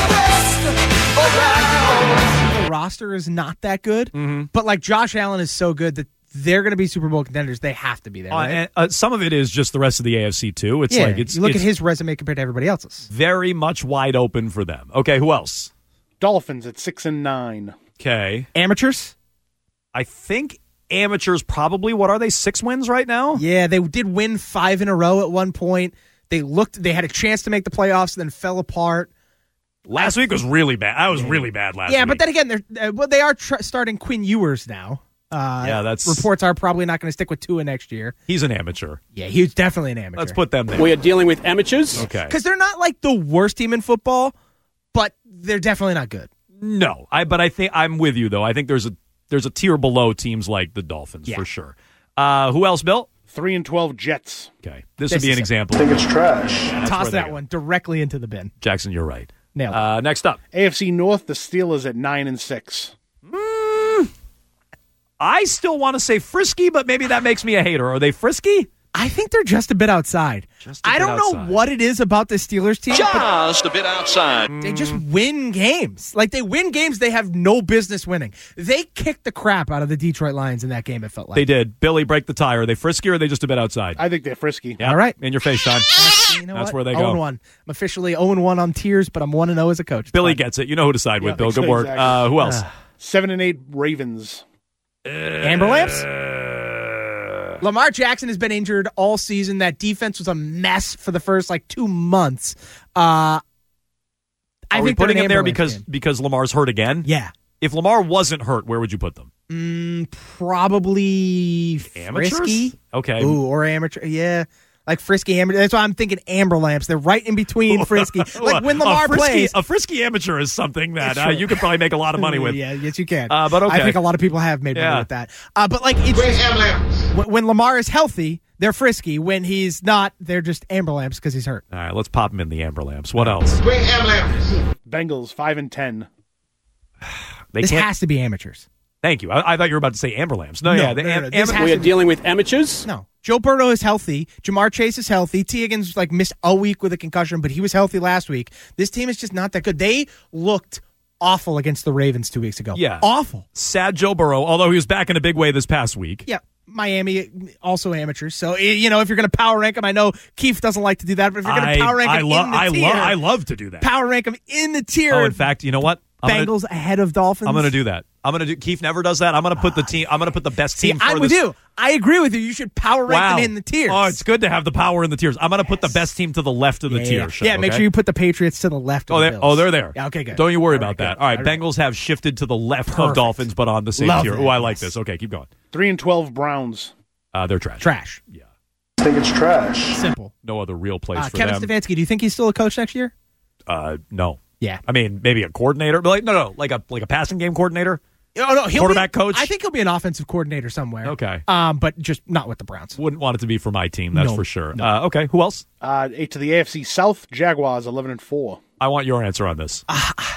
roster is not that good, Mm-hmm. but like Josh Allen is so good that they're going to be Super Bowl contenders. They have to be there. Uh, Right? and, uh, some of it is just the rest of the A F C too. It's yeah, like it's you look it's at his resume compared to everybody else's. very much wide open for them. Okay, who else? Dolphins at six and nine. Okay, Amateurs? I think amateurs probably. What are they? Six wins right now. Yeah, they did win five in a row at one point. They looked. They had a chance to make the playoffs, then fell apart. Last week was really bad. I was really bad last yeah, week. but then again, they're uh, well, they are tr- starting Quinn Ewers now. Uh, Yeah, that's- reports are probably not going to stick with Tua next year. He's an amateur. Yeah, he's definitely an amateur. Let's put them there. We are dealing with amateurs. Okay. Because they're not like the worst team in football, but they're definitely not good. No, I. But I think I'm with you though. I think there's a there's a tier below teams like the Dolphins Yeah. for sure. Uh, who else, Bill? Three and twelve Jets. Okay, this, This would be is an it. example. I think it's trash. That's Toss where they that go. one directly into the bin. Jackson, you're right. Nailed it. Uh, next up, A F C North, the Steelers at nine and six. I still want to say frisky, but maybe that makes me a hater. Are they frisky? I think they're just a bit outside. Just a I bit don't outside. know what it is about the Steelers team, but Just a bit outside. they just win games. Like they win games they have no business winning. They kicked the crap out of the Detroit Lions in that game, it felt like. They did. Billy, break the tie. Are they frisky or are they just a bit outside? I think they're frisky. Yeah. All right. In your face, Sean. You know That's what? where they oh go. and one. I'm officially oh and one on tiers, but I'm one and oh as a coach. It's Billy fine. gets it. You know who to side with, Yeah, Bill. Good work. exactly. Uh, who else? Seven and eight Ravens. Amber Lamps? Lamar Jackson has been injured all season. That defense was a mess for the first like two months. Uh, I Are we think they're putting an him there Amber Lamps because game. because Lamar's hurt again? Yeah. If Lamar wasn't hurt, where would you put them? Mm, probably Amateurs? Frisky. Okay. Ooh, or amateur. Yeah. Like frisky amateur. That's why I'm thinking Amber Lamps. They're right in between frisky. Like when Lamar a frisky, plays. a frisky amateur is something that uh, Sure. you could probably make a lot of money with. Yeah, yes, you can. Uh, but okay. I think a lot of people have made Yeah. money with that. Uh, but like it's just, when, when Lamar is healthy, they're frisky. When he's not, they're just Amber Lamps because he's hurt. All right, let's pop him in the Amber Lamps. What else? Bengals five and ten. They This can't. has to be amateurs. Thank you. I, I thought you were about to say Amber Lambs. No, No, yeah. The no, no, am- no. This Amber- has We to are be- dealing with amateurs. No. Joe Burrow is healthy. Jamar Chase is healthy. T. Higgins like missed a week with a concussion, but he was healthy last week. This team is just not that good. They looked awful against the Ravens two weeks ago. Yeah. Awful. Sad Joe Burrow, although he was back in a big way this past week. Yeah. Miami, also amateurs. So, you know, if you're going to power rank them, I know Keefe doesn't like to do that, but if you're going I, to power rank I, them lo- in the I, tier, lo- I love to do that. power rank them in the tier. Oh, in fact, you know what? I'm Bengals gonna, ahead of Dolphins. I'm going to do that. I'm going to do. Keith never does that. I'm going to put the team. I'm going to put the best See, team. I'm for with this. you. I agree with you. You should power rank Wow. them in the tiers. Oh, it's good to have the power in the tiers. I'm going to put the best team to the left of the yeah, tier. yeah. Show, yeah, make okay? sure you put the Patriots to the left of Oh, the they, Bills. oh, they're there. Yeah, okay, good. Don't you worry All right, about that. good. All right, All right. Bengals have shifted to the left Perfect. of Dolphins, but on the same Love tier. that, Oh, I like yes. this. Okay, keep going. Three and twelve Browns. Uh, they're trash. Trash. Yeah. I think it's trash. Simple. No other real place Uh, for Kevin them. Stefanski, do you think he's still a coach next year? Uh, no. Yeah. I mean, maybe a coordinator, but like no, no, like a like a passing game coordinator. Oh, no, he'll Quarterback be, coach? I think he'll be an offensive coordinator somewhere. Okay. Um, but just not with the Browns. Wouldn't want it to be for my team, that's No. for sure. No. Uh, okay, who else? Uh, eight to the A F C South. Jaguars eleven and four. I want your answer on this.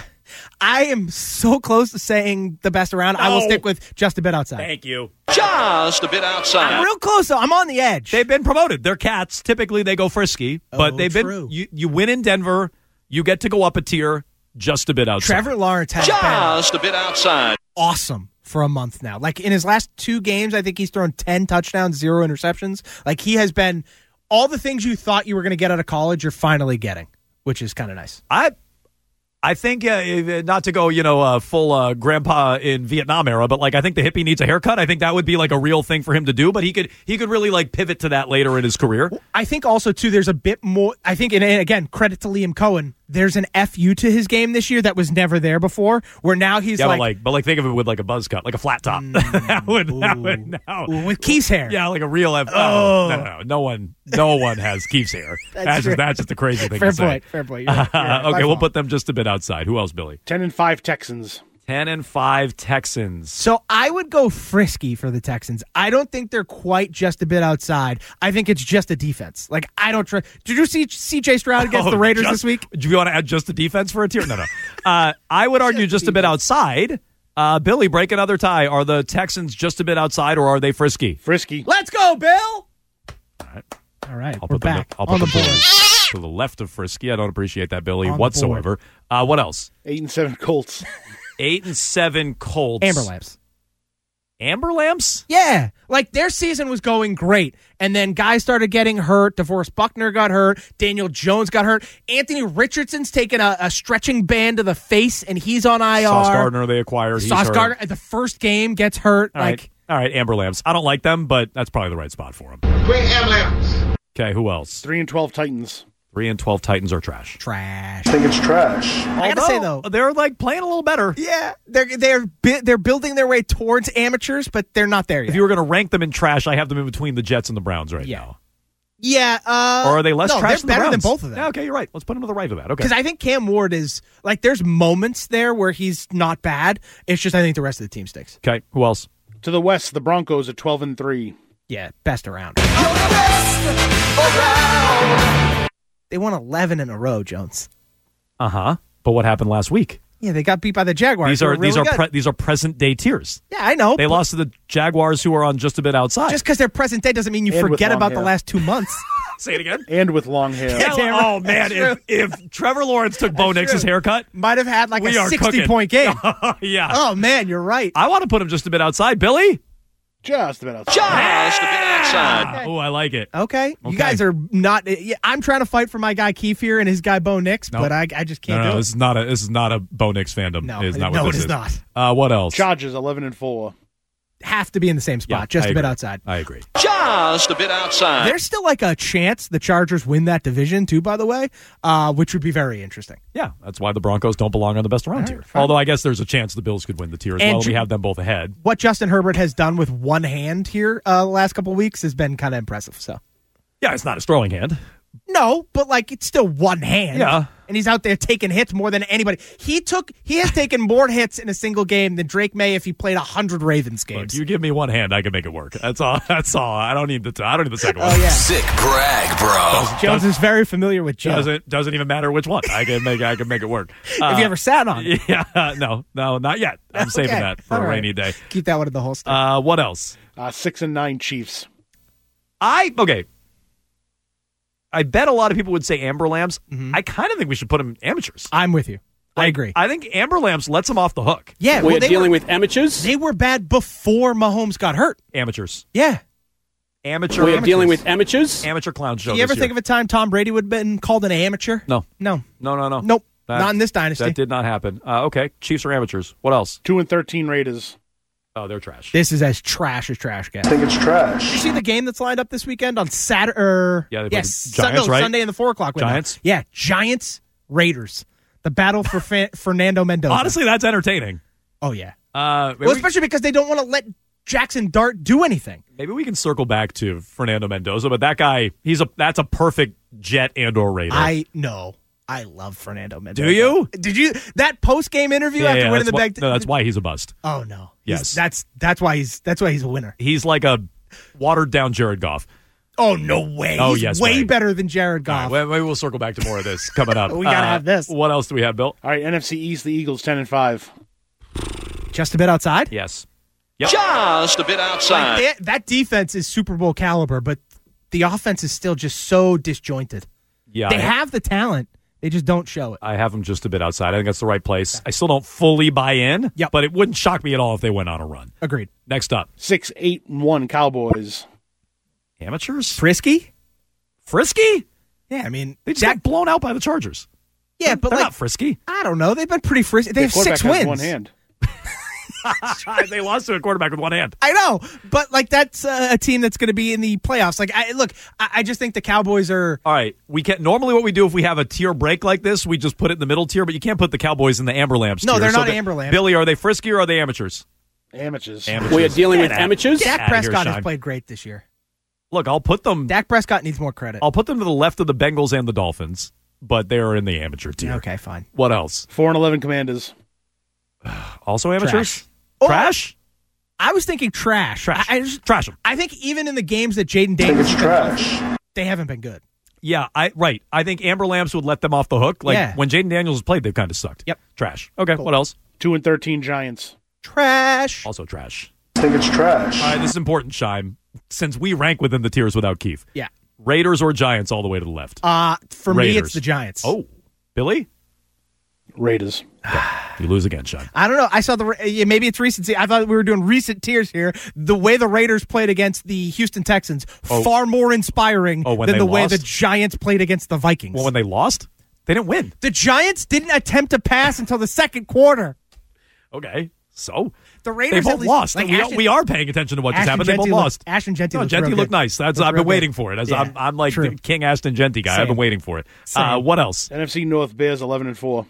I am so close to saying the best around. I will No. stick with just a bit outside. Thank you. Just a bit outside. I'm real close, though. I'm on the edge. They've been promoted. They're cats. Typically, they go frisky, but Oh, they've true. been. You, you win in Denver, you get to go up a tier, just a bit outside. Trevor Lawrence has been Just a bit outside. awesome for a month now. Like in his last two games, I think he's thrown ten touchdowns, zero interceptions. Like he has been all the things you thought you were going to get out of college, you're finally getting, which is kind of nice. I, I think uh, if- not to go, you know, uh, full uh, grandpa in Vietnam era, but like I think the hippie needs a haircut. I think that would be like a real thing for him to do. But he could he could really like pivot to that later in his career. I think also too, there's a bit more. I think, and again, credit to Liam Cohen. There's an F U to his game this year that was never there before. Where now he's Yeah, like, but like, but like, think of it with like a buzz cut, like a flat top. that would, that would now. ooh, with Keith's hair. Yeah, like a real F. Oh. Oh, no, no, no, no one, no one has Keith's hair. That's That's, true. just, that's just a crazy thing Fair to say. point. Fair point. You're right, you're right. My okay, we'll fault. put them just a bit outside. Who else, Billy? Ten and five Texans. Ten and five Texans. So I would go frisky for the Texans. I don't think they're quite just a bit outside. I think it's just a defense. Like I don't try. Did you see C J Stroud against Oh, the Raiders just- this week? Do you want to add just the defense for a tier? No, no. Uh, I would argue just a bit outside. Uh, Billy, break another tie. Are the Texans just a bit outside, or are they frisky? Frisky. Let's go, Bill. All right. All right. I'll We're put them back to, I'll on put the them board. to, to the left of frisky. I don't appreciate that, Billy, On the whatsoever. Uh, what else? Eight and seven Colts. Eight and seven Colts. Amber Lamps. Amber Lamps? Yeah, like their season was going great, and then guys started getting hurt. DeForest Buckner got hurt. Daniel Jones got hurt. Anthony Richardson's taken a, a stretching band to the face, and he's on I R. Sauce Gardner they acquired. He's Sauce hurt. Gardner at the first game gets hurt. All like right. All right, Amber Lamps. I don't like them, but that's probably the right spot for them. Green emblems. Okay, who else? Three and twelve Titans. Three and twelve Titans are trash. trash. I think it's trash. I gotta say though, they're like playing a little better. yeah, they're they're bi- they're building their way towards amateurs, but they're not there yet. If you were going to rank them in trash, I have them in between the Jets and the Browns right Yeah. now. yeah, uh, Or are they less no, trash they're than the better than Browns? both of them. Yeah, okay, you're right. Let's put them to the right of that. Okay. Because I think Cam Ward is like, there's moments there where he's not bad. It's just I think the rest of the team stinks. Okay, who else? To the west, the Broncos at twelve and three. Yeah, best around. They won eleven in a row, Jones. Uh huh. But what happened last week? Yeah, they got beat by the Jaguars. These who are were these really are good. pre- these are present day tiers. Yeah, I know. They but lost to the Jaguars, who are on just a bit outside. Just because they're present day doesn't mean you And with forget long about the hair. last two months. Say it again. And with long hair. Yeah, damn right. Oh man, That's if, if Trevor Lawrence took Bo Nix's haircut, Might have had like we a are sixty-point game. yeah. Oh, man, you're right. I want to put him just a bit outside. Billy. Just about outside. Just a bit outside. Oh, I like it. Okay. Okay. You guys are not. Yeah, I'm trying to fight for my guy Keefe here and his guy Bo Nix, Nope. but I, I just No, can't no, do this it. is not a this is not a Bo Nix fandom. No, It is not no, what it this is not. Uh, what else? Chargers eleven and four. Have to be in the same spot, Yeah, just I a bit agree. outside. I agree. Just a bit outside. There's still like a chance the Chargers win that division too, by the way, uh, which would be very interesting. Yeah, that's why the Broncos don't belong on the best around All right, tier. fine. Although I guess there's a chance the Bills could win the tier as And well. Ju- We have them both ahead. What Justin Herbert has done with one hand here uh, the last couple of weeks has been kind of impressive. So Yeah, it's not his throwing hand, No, but like it's still one hand. Yeah. And he's out there taking hits more than anybody. He took he has taken more hits in a single game than Drake May if he played a hundred Ravens games. Look, you give me one hand, I can make it work. That's all. That's all. I don't need the. T- I don't need the second one. Oh yeah. Sick brag, bro. Does- Jones does- is very familiar with Joe. Doesn't doesn't even matter which one. I can make I can make it work. Have you ever sat on it? Yeah. No. No. Not yet. I'm saving Okay. that for All a right. rainy day. Keep that one in the holster. Uh, what else? Uh, six and nine Chiefs. I okay. I bet a lot of people would say Amber Lambs. Mm-hmm. I kind of think we should put them amateurs. I'm with you. I Like, agree. I think Amber Lambs lets them off the hook. Yeah, We're well, they dealing were, with amateurs. they were bad before Mahomes got hurt. Amateurs. Yeah. Amateur. We're amateurs. dealing with amateurs. Amateur clown show. Do you ever this think year. of a time Tom Brady would have been called an amateur? No. No. No. No. No. Nope. That- Not in this dynasty. That did not happen. Uh, okay. Chiefs are amateurs. What else? Two and thirteen Raiders. Oh, they're trash. This is as trash as trash gets. I think it's trash. Did you see the game that's lined up this weekend on Saturday? Er, Yeah, they play yes, the Sun- Giants, no, right? Sunday in the four o'clock window. Giants? Yeah, Giants, Raiders. The battle for Fa- Fernando Mendoza. Honestly, that's entertaining. Oh yeah. Uh, maybe, Well, we, especially because they don't want to let Jackson Dart do anything. maybe we can circle back to Fernando Mendoza, but that guy, he's a that's a perfect Jet and or Raider. I know. I love Fernando Mendoza. Do you? Did you that post game interview yeah, after yeah, winning the that's why- big? No, that's why he's a bust. Oh no. Yes. He's- that's that's why he's that's why he's a winner. He's like a watered down Jared Goff. Oh no way. Oh, He's yes, way way. better than Jared All Goff. right, maybe we'll circle back to more of this coming up. We gotta Uh, have this. What else do we have, Bill? All right, N F C East, the Eagles ten and five. Just a bit outside. Yes. Yep. Just a bit outside. Like they- that defense is Super Bowl caliber, but the offense is still just so disjointed. Yeah. They I, have the talent, they just don't show it. I have them just a bit outside. I think that's the right place. I still don't fully buy in, Yep. but it wouldn't shock me at all if they went on a run. Agreed. Next up, Six, eight, and one Cowboys. amateurs? Frisky? Frisky? Yeah, I mean, They just Dak- got blown out by the Chargers. yeah, but They're like not frisky. I don't know. They've been pretty frisky. They The have six quarterback has wins. one hand. They lost to a quarterback with one hand. I know, but like that's uh, a team that's going to be in the playoffs. Like, I, look, I, I just think the Cowboys are. All right, we can normally what we do if we have a tier break like this, we just put it in the middle tier, but you can't put the Cowboys in the Amber Lambs No, tier. they're So not the- Amber Lambs. Billy, are they frisky or are they amateurs? Amateurs. Amateurs. We're dealing Get with out. amateurs. Dak Outta here, Prescott has Shine. played great this year. Look, I'll put them. Dak Prescott needs more credit. I'll put them to the left of the Bengals and the Dolphins, but they're in the amateur tier. Okay, fine. What else? Four and eleven Commanders. Also amateurs? Trash. Trash? I was thinking trash. Trash. I, I just, Trash them. I think even in the games that Jaden Daniels, it's trash. they haven't been good. Yeah, I right. I think Amber Lambs would let them off the hook. Like Yeah. when Jaden Daniels has played, they've kind of sucked. Yep. Trash. Okay, what else? Two and thirteen Giants. Trash. Also trash. I think it's trash. All right, this is important, Shime. Since we rank within the tiers without Keith. Yeah. Raiders or Giants all the way to the left? Uh, for me, Raiders. it's the Giants. Oh, Billy? Raiders. You lose again, Shime. I don't know. I saw the yeah, maybe it's recency. I thought we were doing recent tiers here. The way the Raiders played against the Houston Texans, Oh. far more inspiring Oh, when than they the way lost? the Giants played against the Vikings. Well, when they lost, they didn't win. the Giants didn't attempt to pass until the second quarter. Okay, so The Raiders they at both least- lost. like we, Ashton- are, we are paying attention to what just Ashton happened. They both Genty looked- lost. Ashton Genty no, looked Genty real looked good. nice. That's Looked I've real been waiting good. for it. As Yeah. I'm, I'm like True. the King Ashton Genty guy. I've been Same. waiting for it. Same. Uh, what else? N F C North Bears eleven and four.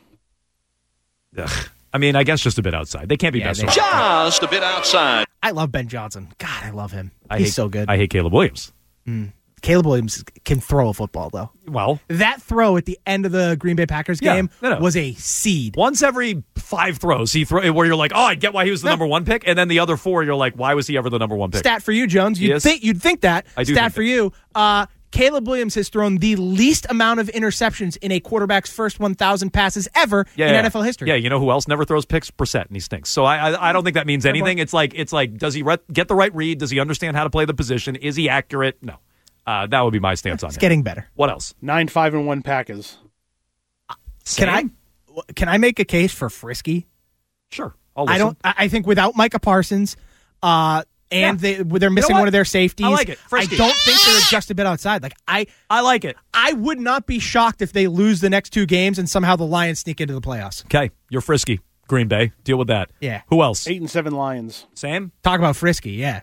Ugh. I mean, I guess just a bit outside. They can't be Yeah, best. they- friends. Just a bit outside. I love Ben Johnson. God, I love him. I He's hate, so good. I hate Caleb Williams. Caleb Williams can throw a football, though. Well, That throw at the end of the Green Bay Packers Yeah, game no, no. was a seed. once every five throws, he throw where you're like, oh, I get why he was the No. number one pick, and then the other four, you're like, why was he ever the number one pick? Stat for you, Jones. You'd Yes. think you'd think that. I do Stat think for that. you. Uh, Caleb Williams has thrown the least amount of interceptions in a quarterback's first one thousand passes ever Yeah, in yeah. N F L history. Yeah, you know who else never throws picks? Brissett, and he stinks. So I, I, I don't think that means anything. It's like, it's like, does he re- get the right read? Does he understand how to play the position? Is he accurate? No. Uh, that would be my stance on It's it. getting better. What else? Nine, five, and one Packers. Can I Sam? can I make a case for Frisky? Sure. I'll I listen. don't. I I think without Micah Parsons, uh, and Yeah. they they're missing what? one of their safeties. I like it. I Frisky. don't think they're just a bit outside. Like I, I like it. I would not be shocked if they lose the next two games and somehow the Lions sneak into the playoffs. Okay, you're frisky. Green Bay. Deal with that. Yeah. Who else? Eight and seven Lions. Sam? Talk about Frisky, yeah.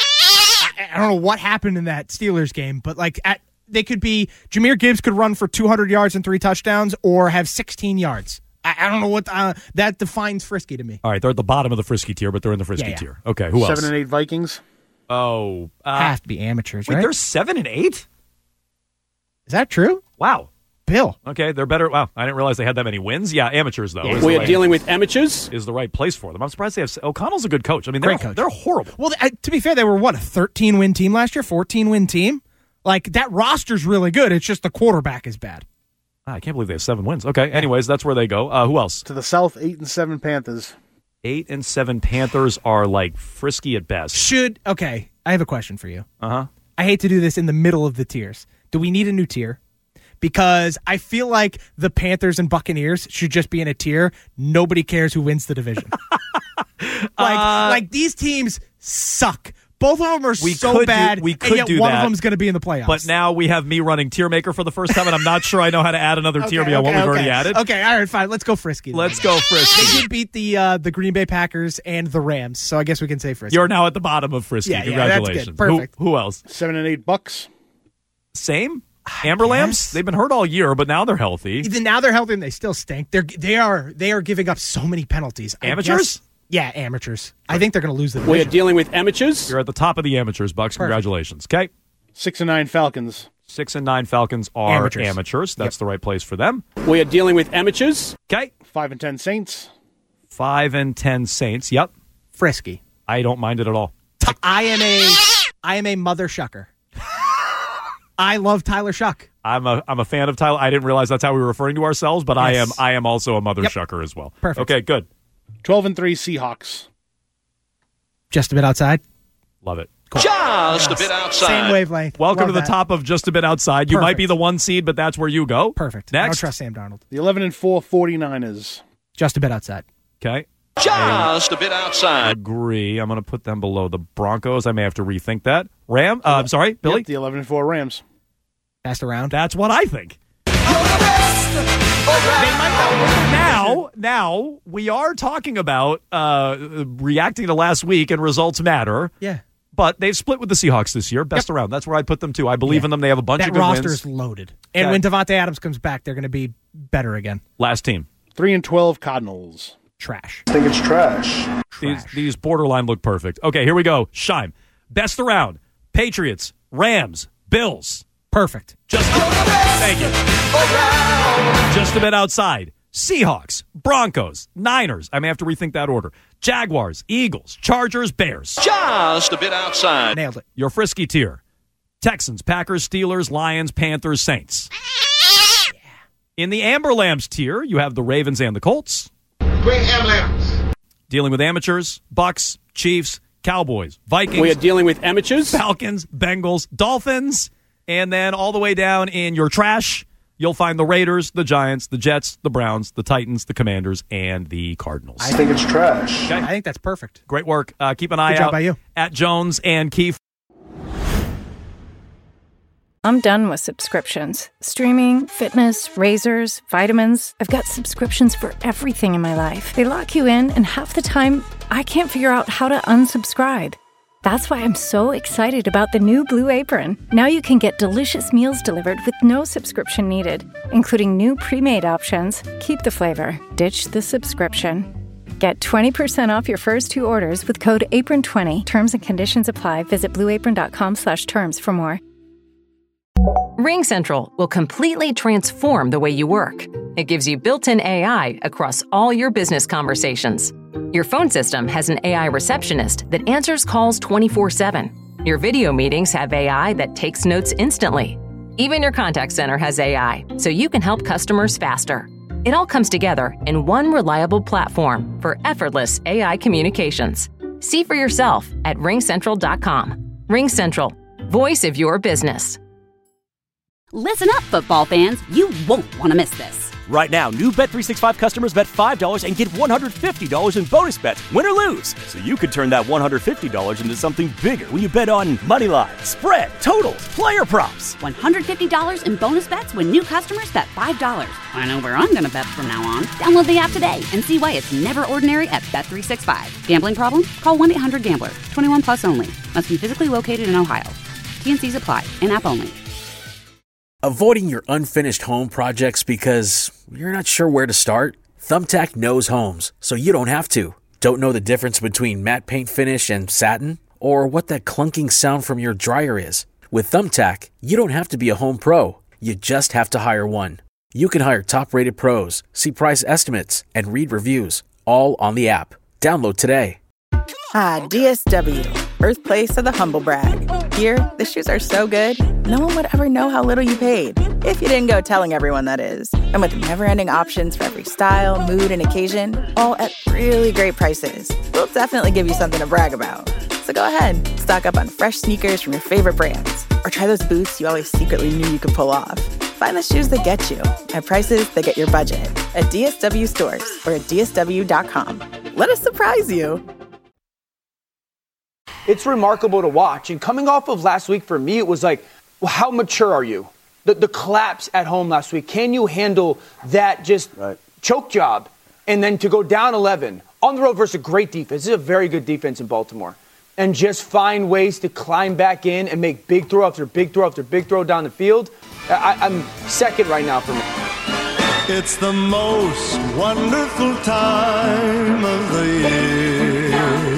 I, I don't know what happened in that Steelers game, but like at they could be Jahmyr Gibbs could run for two hundred yards and three touchdowns, or have sixteen yards. I, I don't know what uh, that defines Frisky to me. All right, they're at the bottom of the frisky tier, but they're in the frisky Yeah, yeah. tier. Okay, who else? Seven and eight Vikings. Oh, uh, Have to be amateurs, wait, right? they're seven and eight. Is that true? Wow. Bill. Okay, they're better. Wow, I didn't realize they had that many wins. Yeah, amateurs, though. Yeah. We are right, dealing with amateurs. Is the right place for them. I'm surprised they have. O'Connell's a good coach. I mean, they're, Great coach. they're horrible. Well, uh, to be fair, they were, what, a thirteen-win team last year? fourteen-win team? Like, that roster's really good. It's just the quarterback is bad. Ah, I can't believe they have seven wins. Okay, anyways, that's where they go. Uh, who else? To the south, eight and seven Panthers. Eight and seven Panthers are, like, frisky at best. Should, okay, I have a question for you. Uh-huh. I hate to do this in the middle of the tiers. Do we need a new tier? Because I feel like the Panthers and Buccaneers should just be in a tier. Nobody cares who wins the division. like, Uh, like these teams suck. Both of them are We so could bad, do, we could and yet do one that, of them's going to be in the playoffs. But now we have me running tier maker for the first time, and I'm not sure I know how to add another tier okay, beyond okay, what we've okay. already added. Okay, all right, fine. Let's go Frisky. then. Let's go Frisky. They did beat the uh, the Green Bay Packers and the Rams, so I guess we can say Frisky. You're now at the bottom of Frisky. Yeah, yeah, that's Congratulations. good. Perfect. Who, who else? Seven and eight Bucks. Same? Amber Lambs? They've been hurt all year, but now they're healthy. Even now they're healthy and they still stink. They're they are they are giving up so many penalties. I Amateurs? guess- yeah, amateurs. I think they're going to lose the We are division. dealing with amateurs. You're at the top of the amateurs, Bucks. Perfect. Congratulations. Okay. Six and nine Falcons. Six and nine Falcons are amateurs. Amateurs. That's the right place for them. We are dealing with amateurs. Okay. Five and ten Saints. Five and ten Saints. Yep. Frisky. I don't mind it at all. I am a I am a mother shucker. I love Tyler Shuck. I'm a I'm a fan of Tyler. I didn't realize that's how we were referring to ourselves, but I am Yes. I am also a mother Yep. shucker as well. Perfect. Okay, good. Twelve and three Seahawks. Just a bit outside. Love it. Just a bit outside. Same wavelength. Welcome Love to the that. top of just a bit outside. You might Perfect. be the one seed, but that's where you go. Perfect. I don't Next. trust Sam Darnold. The eleven and four 49ers. Just a bit outside. Okay. Just a bit outside. Agree. I'm going to put them below the Broncos. I may have to rethink that. Ram? Uh, I'm sorry, Billy? Yep, the eleven and four Rams. Passed around. That's what I think. Now, now we are talking about uh, reacting to last week, and results matter. Yeah. But they've split with the Seahawks this year. Best around. That's where I put them too. I believe Yeah. in them. They have a bunch That of good roster wins. is loaded. And Okay. when Devontae Adams comes back, they're going to be better again. Last team. Three and twelve Cardinals. Trash. I think it's trash. These, these borderline look perfect. Okay, here we go. Shime. Best around. Patriots, Rams, Bills. Perfect. Just thank you. Just a bit outside. Seahawks, Broncos, Niners. I may have to rethink that order. Jaguars, Eagles, Chargers, Bears. Just a bit outside. Nailed it. Your frisky tier. Texans, Packers, Steelers, Lions, Panthers, Saints. In the Amber Lambs tier, you have the Ravens and the Colts. Green Amber Lambs. Dealing with amateurs, Bucks, Chiefs, Cowboys, Vikings. We are dealing with amateurs. Falcons, Bengals, Dolphins, and then all the way down in your trash, you'll find the Raiders, the Giants, the Jets, the Browns, the Titans, the Commanders, and the Cardinals. I think it's trash. Okay. I think that's perfect. Great work. Uh, keep an eye Good job out by you. at Jones and Keefe. I'm done with subscriptions. Streaming, fitness, razors, vitamins. I've got subscriptions for everything in my life. They lock you in, and half the time, I can't figure out how to unsubscribe. That's why I'm so excited about the new Blue Apron. Now you can get delicious meals delivered with no subscription needed, including new pre-made options. Keep the flavor, ditch the subscription. Get twenty percent off your first two orders with code apron twenty. Terms and conditions apply. Visit blueapron.com slash terms for more. RingCentral will completely transform the way you work. It gives you built-in A I across all your business conversations. Your phone system has an A I receptionist that answers calls twenty-four seven. Your video meetings have A I that takes notes instantly. Even your contact center has A I, so you can help customers faster. It all comes together in one reliable platform for effortless A I communications. See for yourself at ring central dot com. RingCentral, voice of your business. Listen up, football fans. You won't want to miss this. Right now, new Bet three sixty-five customers bet five dollars and get one hundred fifty dollars in bonus bets, win or lose. So you could turn that one hundred fifty dollars into something bigger when you bet on money line, spread, totals, player props. one hundred fifty dollars in bonus bets when new customers bet five dollars. I know where I'm going to bet from now on. Download the app today and see why it's never ordinary at Bet three sixty-five. Gambling problem? Call one eight hundred gambler. twenty-one plus only. Must be physically located in Ohio. T N Cs apply. In-app only. Avoiding your unfinished home projects because you're not sure where to start? Thumbtack knows homes, so you don't have to. Don't know the difference between matte paint finish and satin? Or what that clunking sound from your dryer is? With Thumbtack, you don't have to be a home pro. You just have to hire one. You can hire top-rated pros, see price estimates, and read reviews, all on the app. Download today. Ah, D S W, birthplace of the humble brag. Here, the shoes are so good, no one would ever know how little you paid. If you didn't go telling everyone, that is. And with never-ending options for every style, mood, and occasion, all at really great prices, we'll definitely give you something to brag about. So go ahead, stock up on fresh sneakers from your favorite brands, or try those boots you always secretly knew you could pull off. Find the shoes that get you at prices that get your budget at D S W stores or at D S W dot com. Let us surprise you. It's remarkable to watch. And coming off of last week, for me, it was like, well, how mature are you? The, the collapse at home last week, can you handle that just right. choke job? And then to go down eleven on the road versus a great defense. This is a very good defense in Baltimore. And just find ways to climb back in and make big throw after big throw after big throw down the field. I, I'm second right now for me. It's the most wonderful time of the year,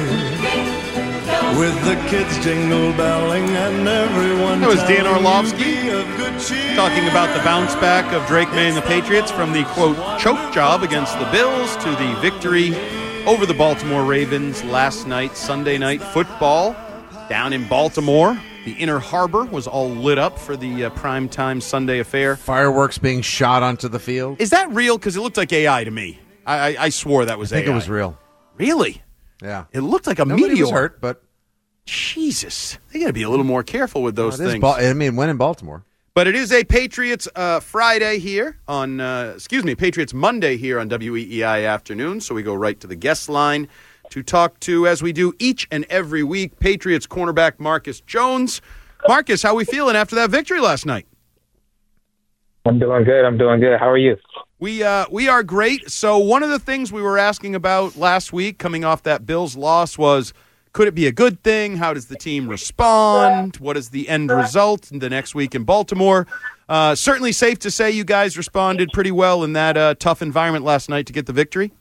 with the kids jingle belling and everyone. That was Dan Orlovsky talking about the bounce back of Drake May and the Patriots from the, quote, choke job against the Bills to the victory over the Baltimore Ravens last night, Sunday Night Football down in Baltimore. The Inner Harbor was all lit up for the uh, primetime Sunday affair. Fireworks being shot onto the field. Is that real? Because it looked like A I to me. I, I, I swore that was A I. I think it was real. Really? Yeah. It looked like a Nobody meteor. was hurt, but Jesus, they got to be a little more careful with those well, things. Ba- I mean, when in Baltimore. But it is a Patriots uh, Friday here on, uh, excuse me, Patriots Monday here on W E E I Afternoon. So we go right to the guest line to talk to, as we do each and every week, Patriots cornerback Marcus Jones. Marcus, how we feeling after that victory last night? I'm doing good. I'm doing good. How are you? We uh, we are great. So one of the things we were asking about last week, coming off that Bills loss, was could it be a good thing? How does the team respond? What is the end result the next week in Baltimore? Uh, certainly safe to say you guys responded pretty well in that uh, tough environment last night to get the victory.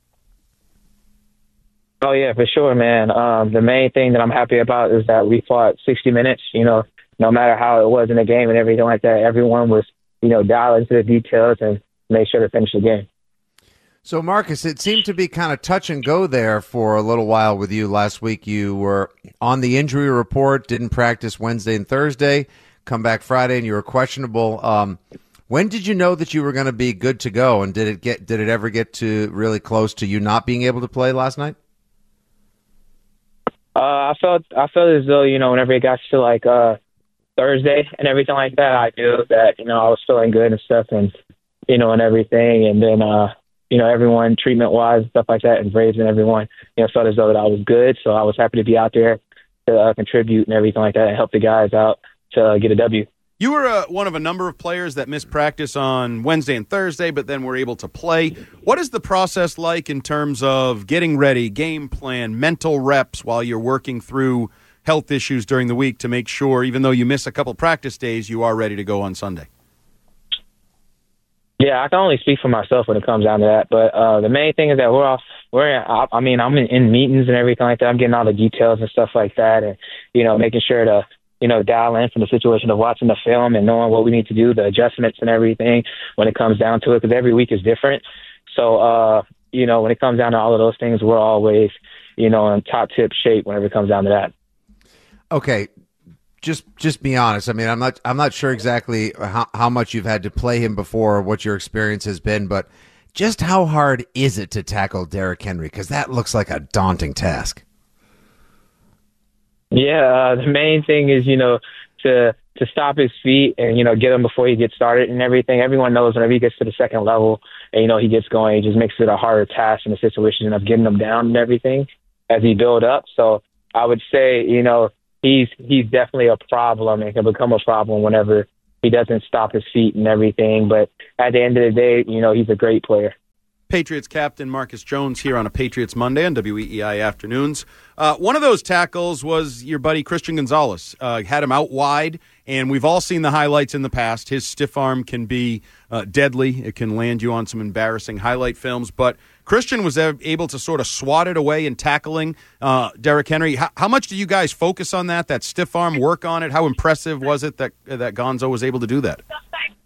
Oh, yeah, for sure, man. Um, the main thing that I'm happy about is that we fought sixty minutes. You know, no matter how it was in the game and everything like that, everyone was, you know, dialed into the details and made sure to finish the game. So, Marcus, it seemed to be kind of touch and go there for a little while with you last week. You were on the injury report, didn't practice Wednesday and Thursday, come back Friday, and you were questionable. Um, when did you know that you were going to be good to go, and did it get did it ever get to really close to you not being able to play last night? Uh, I felt I felt as though, you know, whenever it got to like uh, Thursday and everything like that, I knew that, you know, I was feeling good and stuff, and you know, and everything, and then uh, you know, everyone treatment wise, stuff like that, and Braves and everyone, you know, felt as though that I was good. So I was happy to be out there to uh, contribute and everything like that, and help the guys out to uh, get a W. You were uh, one of a number of players that missed practice on Wednesday and Thursday, but then were able to play. What is the process like in terms of getting ready, game plan, mental reps while you're working through health issues during the week to make sure, even though you miss a couple practice days, you are ready to go on Sunday? Yeah, I can only speak for myself when it comes down to that. But uh, the main thing is that we're off. We're. I, I mean, I'm in, in meetings and everything like that. I'm getting all the details and stuff like that, and you know, making sure to, you know, dial in from the situation of watching the film and knowing what we need to do, the adjustments and everything when it comes down to it, because every week is different. So, uh, you know, when it comes down to all of those things, we're always, you know, in top tip shape whenever it comes down to that. Okay. Just just be honest. I mean, I'm not I'm not sure exactly how, how much you've had to play him before or what your experience has been, but just how hard is it to tackle Derrick Henry? Because that looks like a daunting task. Yeah, uh, the main thing is, you know, to to stop his feet and, you know, get him before he gets started and everything. Everyone knows whenever he gets to the second level and, you know, he gets going, it just makes it a harder task in the situation of getting him down and everything as he build up. So I would say, you know, he's he's definitely a problem and can become a problem whenever he doesn't stop his feet and everything. But at the end of the day, you know, he's a great player. Patriots captain Marcus Jones here on a Patriots Monday on W E E I Afternoons. Uh, one of those tackles was your buddy Christian Gonzalez. Uh, had him out wide, and we've all seen the highlights in the past. His stiff arm can be uh, deadly. It can land you on some embarrassing highlight films. But Christian was able to sort of swat it away in tackling uh, Derrick Henry. How, how much do you guys focus on that, that stiff arm, work on it? How impressive was it that, that Gonzo was able to do that?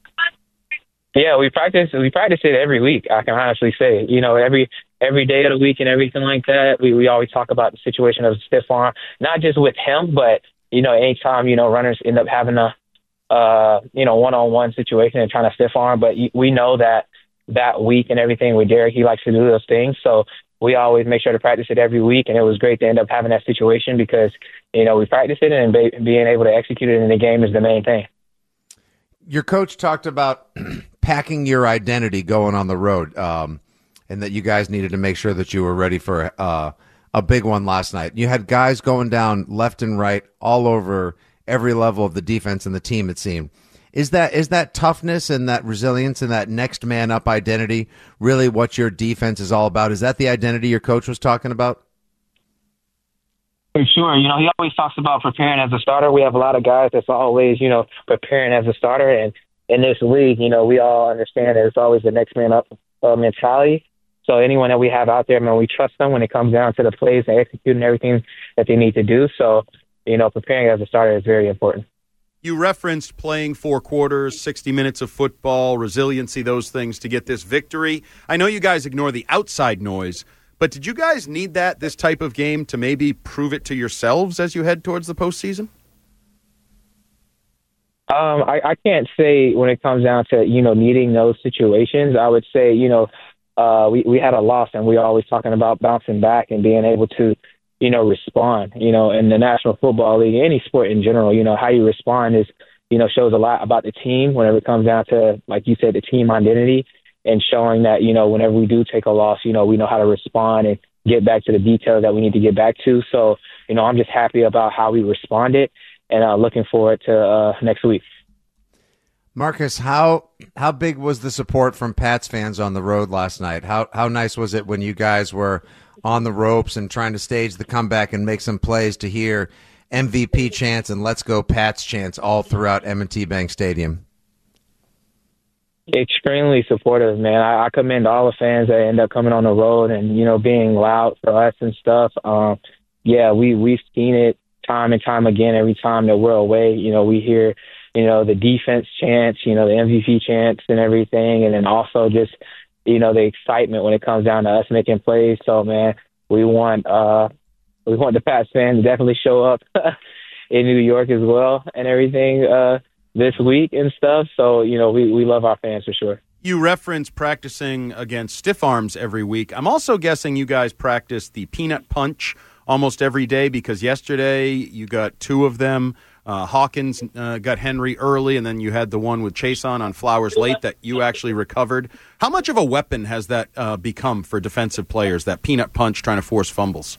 Yeah, we practice. We practice it every week. I can honestly say, you know, every every day of the week and everything like that. We we always talk about the situation of stiff arm, not just with him, but you know, anytime you know runners end up having a uh you know one on one situation and trying to stiff arm. But we know that that week and everything with Derek, he likes to do those things. So we always make sure to practice it every week. And it was great to end up having that situation because you know we practice it and be, being able to execute it in the game is the main thing. Your coach talked about packing your identity going on the road, um, and that you guys needed to make sure that you were ready for uh, a big one last night. You had guys going down left and right all over every level of the defense and the team, it seemed. Is that is that toughness and that resilience and that next man up identity really what your defense is all about? Is that the identity your coach was talking about? For sure. You know, he always talks about preparing as a starter. We have a lot of guys that's always, you know, preparing as a starter. And in this league, you know, we all understand that it's always the next man up uh, mentality. So anyone that we have out there, man, we trust them when it comes down to the plays and executing everything that they need to do. So, you know, preparing as a starter is very important. You referenced playing four quarters, sixty minutes of football, resiliency, those things to get this victory. I know you guys ignore the outside noise, but did you guys need that, this type of game, to maybe prove it to yourselves as you head towards the postseason? Um, I, I can't say when it comes down to, you know, needing those situations. I would say, you know, uh, we, we had a loss and we were always talking about bouncing back and being able to, you know, respond, you know, in the National Football League, any sport in general, you know, how you respond is, you know, shows a lot about the team whenever it comes down to, like you said, the team identity. And showing that, you know, whenever we do take a loss, you know, we know how to respond and get back to the details that we need to get back to. So, you know, I'm just happy about how we responded and uh, looking forward to uh, next week. Marcus, how how big was the support from Pats fans on the road last night? How how nice was it when you guys were on the ropes and trying to stage the comeback and make some plays to hear M V P chants and Let's Go Pats chants all throughout M and T Bank Stadium? Extremely supportive, man. I, I commend all the fans that end up coming on the road and, you know, being loud for us and stuff. Um, yeah, we, we've seen it time and time again. Every time that we're away, you know, we hear, you know, the defense chants, you know, the M V P chants and everything. And then also just, you know, the excitement when it comes down to us making plays. So, man, we want, uh, we want the Pats fans to definitely show up in New York as well and everything, uh, this week and stuff. So, you know, we, we love our fans for sure. You reference practicing against stiff arms every week. I'm also guessing you guys practice the peanut punch almost every day because yesterday you got two of them. Uh, Hawkins uh, got Henry early, and then you had the one with Chase on on Flowers late that you actually recovered. How much of a weapon has that uh, become for defensive players, that peanut punch trying to force fumbles?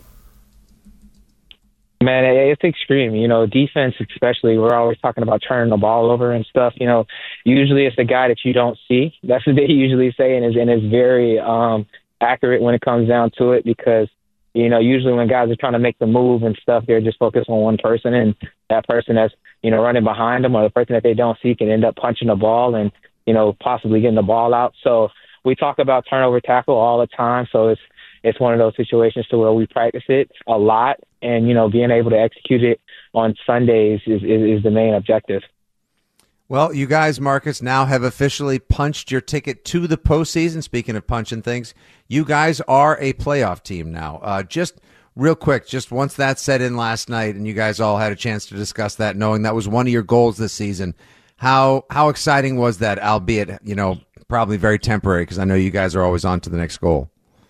Man, it's extreme. You know, defense especially, we're always talking about turning the ball over and stuff. You know, usually it's the guy that you don't see. That's what they usually say, and is and it's very um, accurate when it comes down to it because, you know, usually when guys are trying to make the move and stuff, they're just focused on one person, and that person that's, you know, running behind them or the person that they don't see can end up punching the ball and, you know, possibly getting the ball out. So we talk about turnover tackle all the time, so it's It's one of those situations to where we practice it a lot, and, you know, being able to execute it on Sundays is, is, is the main objective. Well, you guys, Marcus, now have officially punched your ticket to the postseason. Speaking of punching things, you guys are a playoff team now. Uh, just real quick, just once that set in last night and you guys all had a chance to discuss that, knowing that was one of your goals this season, how how exciting was that, albeit, you know, probably very temporary because I know you guys are always on to the next goal.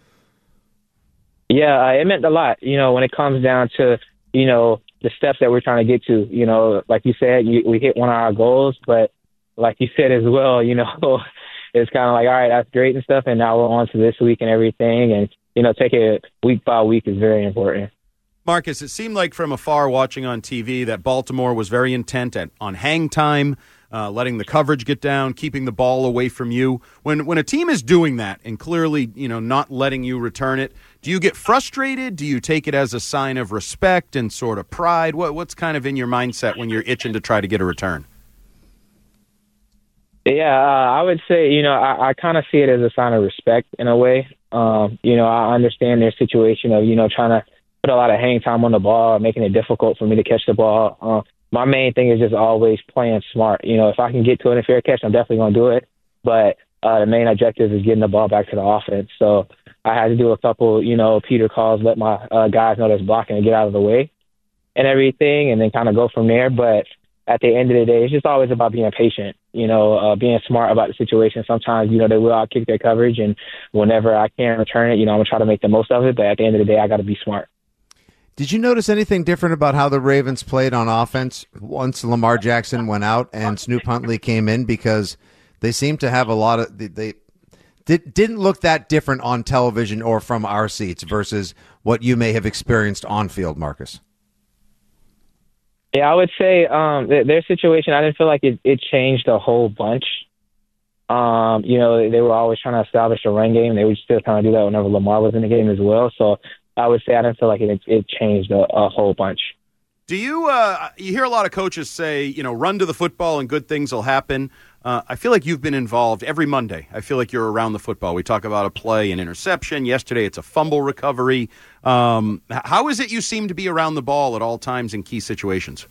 Yeah, uh, it meant a lot, you know, when it comes down to, you know, the steps that we're trying to get to. You know, like you said, you, we hit one of our goals, but like you said as well, you know, it's kind of like, all right, that's great and stuff, and now we're on to this week and everything, and, you know, take it week by week is very important. Marcus, it seemed like from afar watching on T V that Baltimore was very intent at, on hang time, uh, letting the coverage get down, keeping the ball away from you. When when a team is doing that and clearly, you know, not letting you return it, do you get frustrated? Do you take it as a sign of respect and sort of pride? What What's kind of in your mindset when you're itching to try to get a return? Yeah, uh, I would say, you know, I, I kind of see it as a sign of respect in a way. Um, you know, I understand their situation of, you know, trying to put a lot of hang time on the ball, making it difficult for me to catch the ball. Uh, my main thing is just always playing smart. You know, if I can get to it in fair catch, I'm definitely going to do it. but uh, the main objective is getting the ball back to the offense. So I had to do a couple, you know, Peter calls, let my uh, guys know that's blocking and get out of the way and everything, and then kind of go from there. But at the end of the day, it's just always about being patient, you know, uh, being smart about the situation. Sometimes, you know, they will outkick their coverage, and whenever I can return it, you know, I'm going to try to make the most of it. But at the end of the day, I got to be smart. Did you notice anything different about how the Ravens played on offense once Lamar Jackson went out and Snoop Huntley came in? Because they seem to have a lot of they, they did, didn't look that different on television or from our seats versus what you may have experienced on field, Marcus. Yeah, I would say um, th- their situation, I didn't feel like it, it changed a whole bunch. Um, you know, they were always trying to establish a run game. They would still kind of do that whenever Lamar was in the game as well. So I would say I didn't feel like it, it changed a, a whole bunch. Do you uh, you hear a lot of coaches say, you know, run to the football and good things will happen? Uh, I feel like you've been involved every Monday. I feel like you're around the football. We talk about a play, an interception. Yesterday, it's a fumble recovery. Um, how is it you seem to be around the ball at all times in key situations?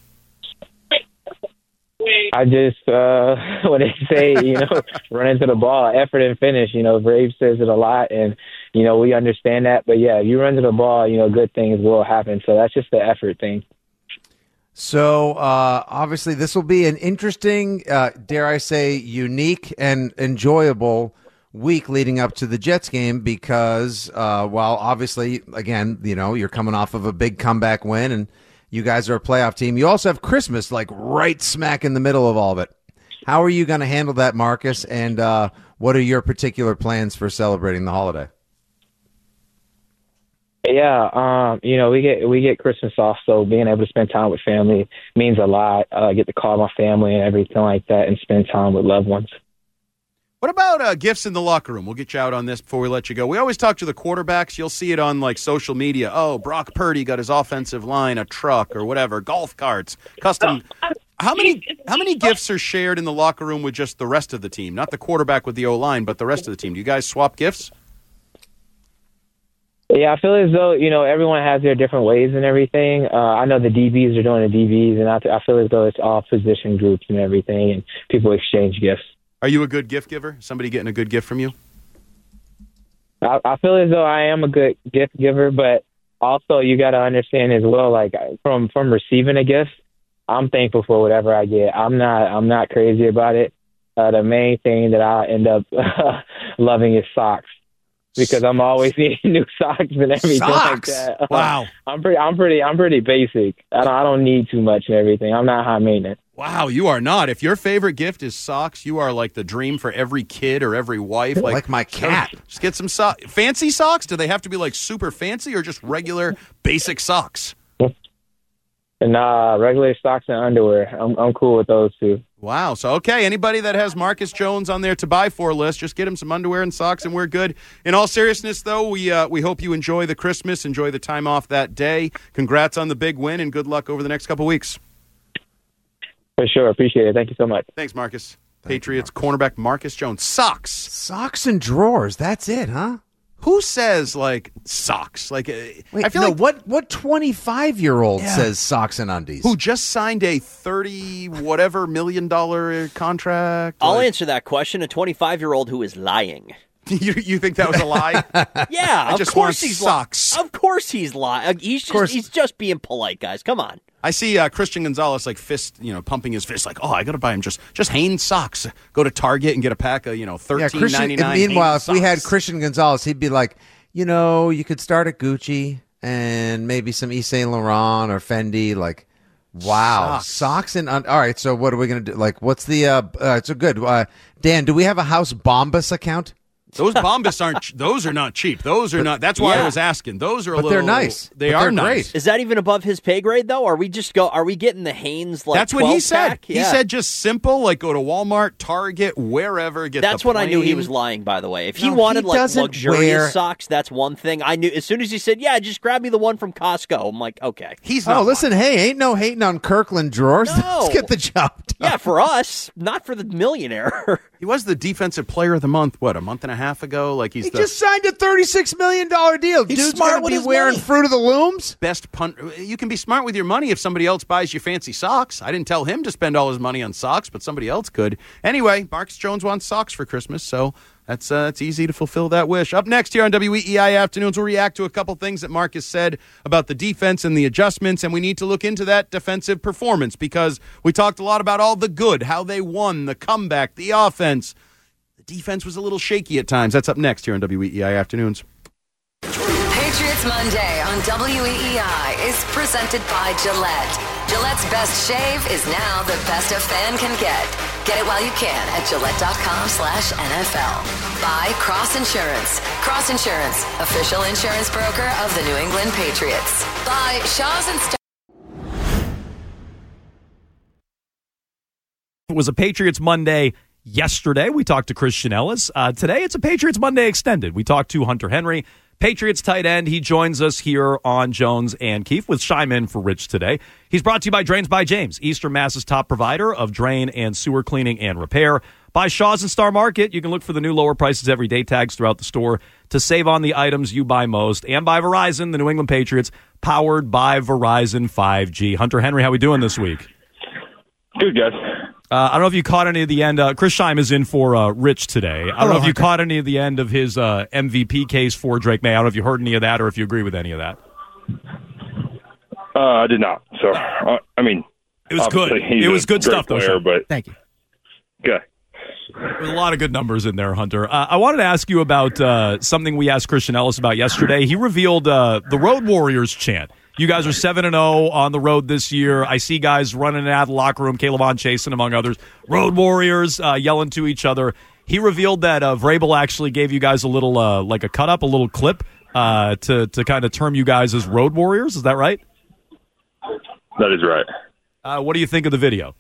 I just, uh, when they say, you know, run into the ball, effort and finish, you know, Brave says it a lot, and, you know, we understand that. But, yeah, if you run to the ball, you know, good things will happen. So that's just the effort thing. So, uh, obviously, this will be an interesting, uh, dare I say, unique and enjoyable week leading up to the Jets game because, uh, while obviously, again, you know, you're coming off of a big comeback win and you guys are a playoff team. You also have Christmas, like, right smack in the middle of all of it. How are you going to handle that, Marcus? And uh, what are your particular plans for celebrating the holiday? Yeah, um, you know, we get we get Christmas off, so being able to spend time with family means a lot. Uh, I get to call my family and everything like that and spend time with loved ones. What about uh, gifts in the locker room? We'll get you out on this before we let you go. We always talk to the quarterbacks. You'll see it on, like, social media. Oh, Brock Purdy got his offensive line a truck or whatever, golf carts, custom. How many how many gifts are shared in the locker room with just the rest of the team? Not the quarterback with the O-line, but the rest of the team. Do you guys swap gifts? Yeah, I feel as though, you know, everyone has their different ways and everything. Uh, I know the D Bs are doing the D Bs, and I, I feel as though it's all position groups and everything, and people exchange gifts. Are you a good gift giver? Somebody getting a good gift from you? I, I feel as though I am a good gift giver, but also you got to understand as well, like from, from receiving a gift, I'm thankful for whatever I get. I'm not I'm not crazy about it. Uh, the main thing that I end up loving is socks. Because I'm always needing new socks and everything socks? like that. Wow, I'm pretty, I'm pretty, I'm pretty basic. I don't, I don't need too much and everything. I'm not high maintenance. Wow, you are not. If your favorite gift is socks, you are like the dream for every kid or every wife. Like, like my cat. Just get some socks. Fancy socks? Do they have to be like super fancy or just regular basic socks? Nah, regular socks and underwear. I'm I'm cool with those two. Wow. So, okay, anybody that has Marcus Jones on their to-buy-for list, just get him some underwear and socks, and we're good. In all seriousness, though, we uh, we hope you enjoy the Christmas, enjoy the time off that day. Congrats on the big win, and good luck over the next couple weeks. For sure. Appreciate it. Thank you so much. Thanks, Marcus. Thank Patriots you, Marcus. Cornerback Marcus Jones. Socks. Socks and drawers. That's it, huh? Who says, like, socks? Like, uh, Wait, I feel no, like what what twenty-five-year-old Yeah. says socks and undies? Who just signed a thirty whatever million dollar contract? I'll Like- answer that question. A twenty-five-year-old who is lying. you you think that was a lie? Yeah, I of just course want he's socks. Li- of course he's lying. He's just he's just being polite, guys. Come on. I see uh, Christian Gonzalez like fist, you know, pumping his fist, like, oh, I got to buy him just just Hanes socks. Go to Target and get a pack of, you know, yeah, thirteen Christian, ninety nine. and meanwhile, if we had Christian Gonzalez, he'd be like, you know, you could start at Gucci and maybe some Yves Saint Laurent or Fendi. Like, wow, Socks. socks, and un- all right. So what are we gonna do? Like, what's the? Uh, uh, so good, uh, Dan. Do we have a House Bombas account? Those Bombas aren't. ch- Those are not cheap. Those are not. That's why Yeah. I was asking. Those are a But little. they're nice. They But are they're nice. Is that even above his pay grade though? Are we just go? Are we getting the Hanes like? That's what he said. twelve pack? He Yeah. said just simple, like go to Walmart, Target, wherever. Get. That's the when I knew he plain- was lying, by the way. If he No, wanted he like doesn't luxurious wear- socks, that's one thing. I knew as soon as he said, "Yeah, just grab me the one from Costco." I'm like, okay. He's Oh, not. listen, hey, ain't no hating on Kirkland drawers. No. Let's get the job done. Yeah, for us, not for the millionaire. He was the defensive player of the month. What, a month and a half ago. Like he's he the, just signed a thirty-six million dollars deal. He's Dude's smart going to with be his wearing money. Fruit of the Looms. Best punt. You can be smart with your money if somebody else buys you fancy socks. I didn't tell him to spend all his money on socks, but somebody else could. Anyway, Marcus Jones wants socks for Christmas, so that's uh, it's easy to fulfill that wish. Up next here on W E E I Afternoons, we'll react to a couple things that Marcus said about the defense and the adjustments, and we need to look into that defensive performance because we talked a lot about all the good, how they won, the comeback, the offense. The defense was a little shaky at times. That's up next here on W E E I Afternoons. Patriots Monday on W E E I is presented by Gillette. Gillette's best shave is now the best a fan can get. Get it while you can at Gillette.com slash NFL. By Cross Insurance. Cross Insurance, official insurance broker of the New England Patriots. By Shaw's and St- It was a Patriots Monday yesterday. We talked to Christian Ellis. Uh, today, it's a Patriots Monday extended. We talked to Hunter Henry, Patriots tight end. He joins us here on Jones and Keefe with Chime In for Rich today. He's brought to you by Drains by James, Eastern Mass's top provider of drain and sewer cleaning and repair. By Shaw's and Star Market, you can look for the new lower prices every day tags throughout the store to save on the items you buy most. And by Verizon, the New England Patriots, powered by Verizon five G. Hunter Henry, how we doing this week? Good, guys. Uh, I don't know if you caught any of the end. Uh, Chris Scheim is in for uh, Rich today. I don't Hello, know if you Hunter. caught any of the end of his uh, M V P case for Drake May. I don't know if you heard any of that or if you agree with any of that. Uh, I did not. So, uh, I mean, It was good. obviously he's It was a good great stuff, though. player, Scheim. but Thank you. okay. There's a lot of good numbers in there, Hunter. Uh, I wanted to ask you about uh, something we asked Christian Ellis about yesterday. He revealed uh, the Road Warriors chant. You guys are seven and oh on the road this year. I see guys running out of the locker room, Caleb Chasen, among others. Road Warriors uh, yelling to each other. He revealed that uh, Vrabel actually gave you guys a little, uh, like a cut-up, a little clip uh, to, to kind of term you guys as Road Warriors. Is that right? That is right. Uh, what do you think of the video?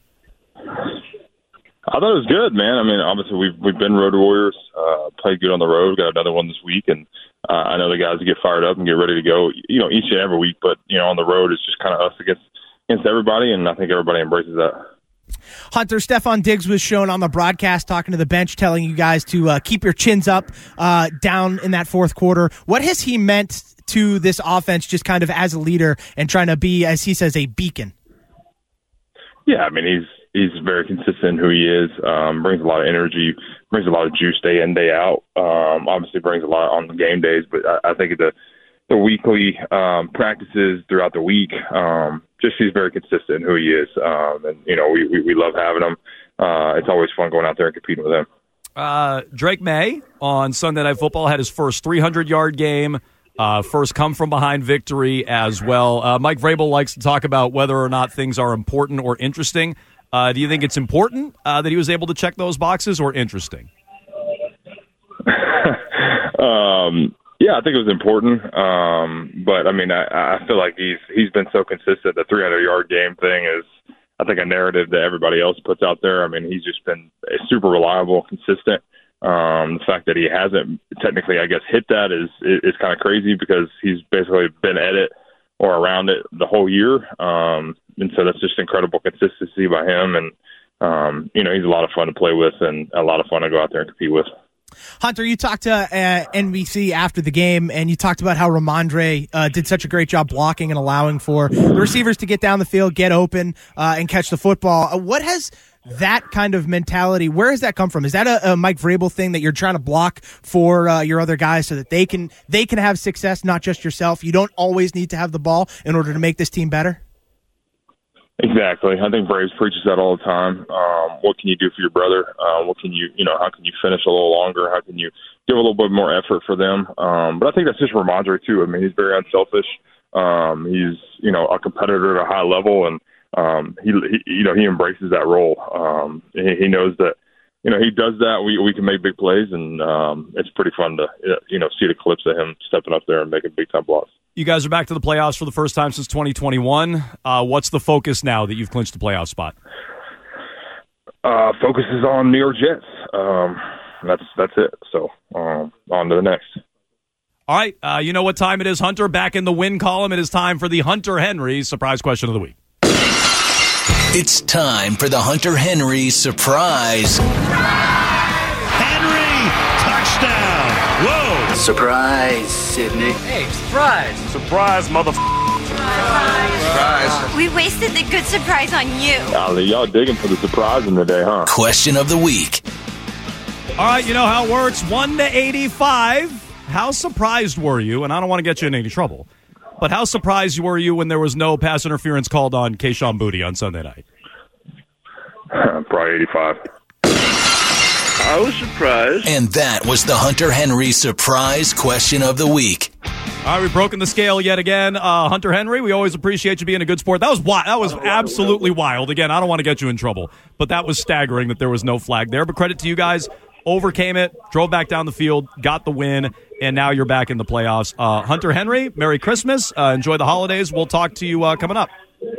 I thought it was good, man. I mean, obviously we've we've been Road Warriors, uh, played good on the road, got another one this week, and uh, I know the guys get fired up and get ready to go, you know, each and every week. But you know, on the road, it's just kind of us against against everybody, and I think everybody embraces that. Hunter, Stephon Diggs was shown on the broadcast talking to the bench, telling you guys to uh, keep your chins up uh, down in that fourth quarter. What has he meant to this offense, just kind of as a leader and trying to be, as he says, a beacon? Yeah, I mean, he's he's very consistent in who he is. Um, brings a lot of energy, brings a lot of juice day in, day out. Um, obviously, brings a lot on the game days, but I, I think the the weekly um, practices throughout the week, um, just he's very consistent in who he is. Um, and you know, we, we we love having him. Uh, it's always fun going out there and competing with him. Uh, Drake May on Sunday Night Football had his first three hundred yard game. Uh, first come-from-behind victory as well. Uh, Mike Vrabel likes to talk about whether or not things are important or interesting. Uh, do you think it's important uh, that he was able to check those boxes or interesting? um, yeah, I think it was important. Um, but, I mean, I, I feel like he's he's been so consistent. The three hundred yard game thing is, I think, a narrative that everybody else puts out there. I mean, he's just been super reliable, consistent. Um, the fact that he hasn't technically, I guess, hit that is is kind of crazy because he's basically been at it or around it the whole year. Um, and so that's just incredible consistency by him. And, um, you know, he's a lot of fun to play with and a lot of fun to go out there and compete with. Hunter, you talked to uh, N B C after the game, and you talked about how Ramondre uh, did such a great job blocking and allowing for the receivers to get down the field, get open, uh, and catch the football. Uh, what has that kind of mentality, where has that come from? Is that a, a Mike Vrabel thing that you're trying to block for uh, your other guys so that they can they can have success, not just yourself? You don't always need to have the ball in order to make this team better? Exactly. I think Braves preaches that all the time. Um, what can you do for your brother? Uh, what can you, you know, how can you finish a little longer? How can you give a little bit more effort for them? Um, but I think that's just Ramondre too. I mean, he's very unselfish. Um, he's, you know, a competitor at a high level, and um, he, he, you know, he embraces that role. Um, he, he knows that, you know, he does that. We we can make big plays, and um, it's pretty fun to, you know, see the clips of him stepping up there and making big time blocks. You guys are back to the playoffs for the first time since twenty twenty-one. Uh, what's the focus now that you've clinched the playoff spot? Uh, focus is on New York Jets. Um, that's that's it. So um, on to the next. All right. Uh, you know what time it is, Hunter? Back in the win column, it is time for the Hunter Henry surprise question of the week. It's time for the Hunter Henry surprise. Henry, touchdown. Surprise, Sydney. Hey, surprise. Surprise, motherfucker. Surprise. We wasted the good surprise on you. Golly, y'all digging for the surprising today, huh? Question of the week. All right, you know how it works. one to eighty-five. How surprised were you? And I don't want to get you in any trouble, but how surprised were you when there was no pass interference called on Kayshon Boutte on Sunday night? Probably eighty-five. I was surprised. And that was the Hunter Henry surprise question of the week. All right, we've broken the scale yet again. Uh, Hunter Henry, we always appreciate you being a good sport. That was wild. That was absolutely wild. Again, I don't want to get you in trouble, but that was staggering that there was no flag there. But credit to you guys. Overcame it, drove back down the field, got the win, and now you're back in the playoffs. Uh, Hunter Henry, Merry Christmas. Uh, enjoy the holidays. We'll talk to you uh, coming up.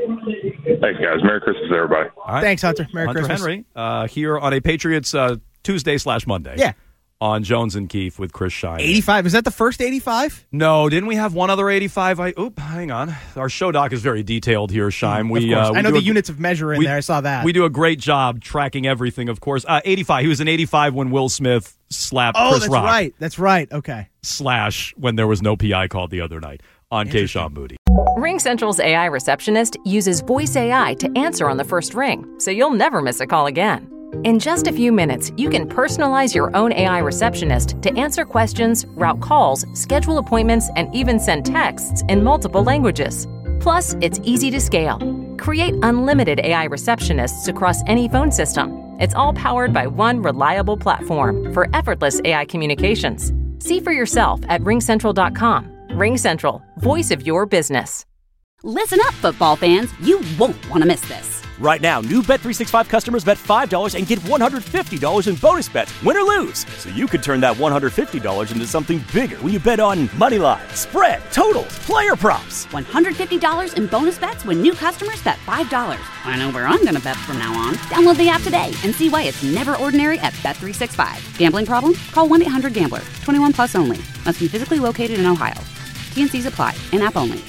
Thanks, guys. Merry Christmas, everybody. All right. Thanks, Hunter. Merry Hunter Christmas. Henry uh, here on a Patriots uh, Tuesday slash Monday. Yeah. On Jones and Keefe with Chris Shine. eighty-five. Is that the first eighty-five? No, didn't we have one other eighty-five? I oop, hang on. Our show doc is very detailed here, Shine. We, of course. uh, we I know do the a, units of measure in we, there. I saw that. We do a great job tracking everything, of course. Uh, eighty-five. He was an eighty-five when Will Smith slapped oh, Chris that's Rock. right. That's right. Okay. Slash when there was no P I called the other night on Kayshon Boutte. RingCentral's A I receptionist uses voice A I to answer on the first ring, so you'll never miss a call again. In just a few minutes, you can personalize your own A I receptionist to answer questions, route calls, schedule appointments, and even send texts in multiple languages. Plus, it's easy to scale. Create unlimited A I receptionists across any phone system. It's all powered by one reliable platform for effortless A I communications. See for yourself at ring central dot com. RingCentral, voice of your business. Listen up, football fans. You won't want to miss this. Right now, new Bet three sixty-five customers bet five dollars and get one hundred fifty dollars in bonus bets, win or lose. So you could turn that one hundred fifty dollars into something bigger when you bet on money line, spread, totals, player props. one hundred fifty dollars in bonus bets when new customers bet five dollars. I know where I'm going to bet from now on. Download the app today and see why it's never ordinary at Bet three sixty-five. Gambling problem? Call one eight hundred gambler. twenty-one plus only. Must be physically located in Ohio. T and C's apply. In-app only.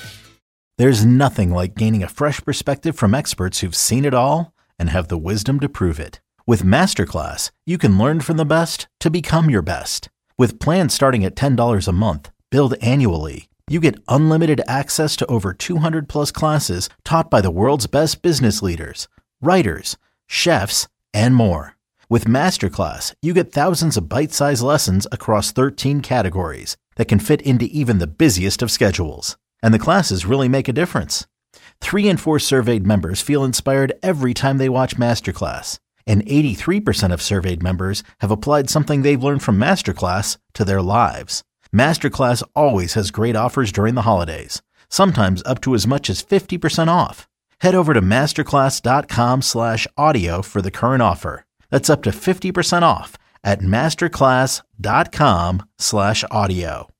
There's nothing like gaining a fresh perspective from experts who've seen it all and have the wisdom to prove it. With Masterclass, you can learn from the best to become your best. With plans starting at ten dollars a month, billed annually, you get unlimited access to over two hundred plus classes taught by the world's best business leaders, writers, chefs, and more. With Masterclass, you get thousands of bite-sized lessons across thirteen categories that can fit into even the busiest of schedules. And the classes really make a difference. Three in four surveyed members feel inspired every time they watch Masterclass. And eighty-three percent of surveyed members have applied something they've learned from Masterclass to their lives. Masterclass always has great offers during the holidays, sometimes up to as much as fifty percent off. Head over to masterclass.com slash audio for the current offer. That's up to fifty percent off at masterclass.com slash audio.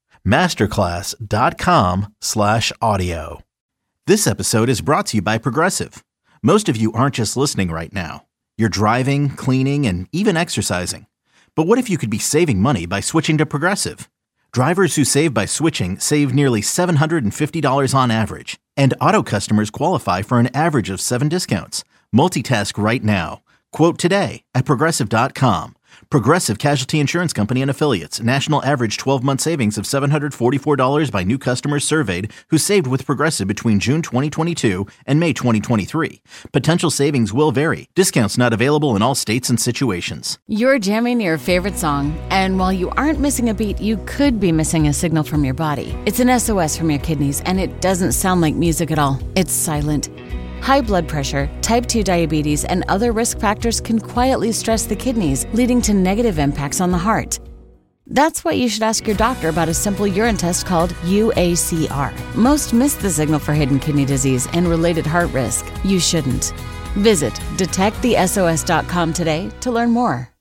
masterclass.com slash audio. This episode is brought to you by Progressive. Most of you aren't just listening right now. You're driving, cleaning, and even exercising. But what if you could be saving money by switching to Progressive? Drivers who save by switching save nearly seven hundred fifty dollars on average. And auto customers qualify for an average of seven discounts. Multitask right now. Quote today at Progressive dot com. Progressive Casualty Insurance Company and Affiliates. National average twelve-month savings of seven hundred forty-four dollars by new customers surveyed who saved with Progressive between June twenty twenty-two and May twenty twenty-three. Potential savings will vary. Discounts not available in all states and situations. You're jamming your favorite song, and while you aren't missing a beat, you could be missing a signal from your body. It's an S O S from your kidneys, and it doesn't sound like music at all. It's silent. High blood pressure, type two diabetes, and other risk factors can quietly stress the kidneys, leading to negative impacts on the heart. That's why you should ask your doctor about a simple urine test called U A C R. Most miss the signal for hidden kidney disease and related heart risk. You shouldn't. Visit detect the S O S dot com today to learn more.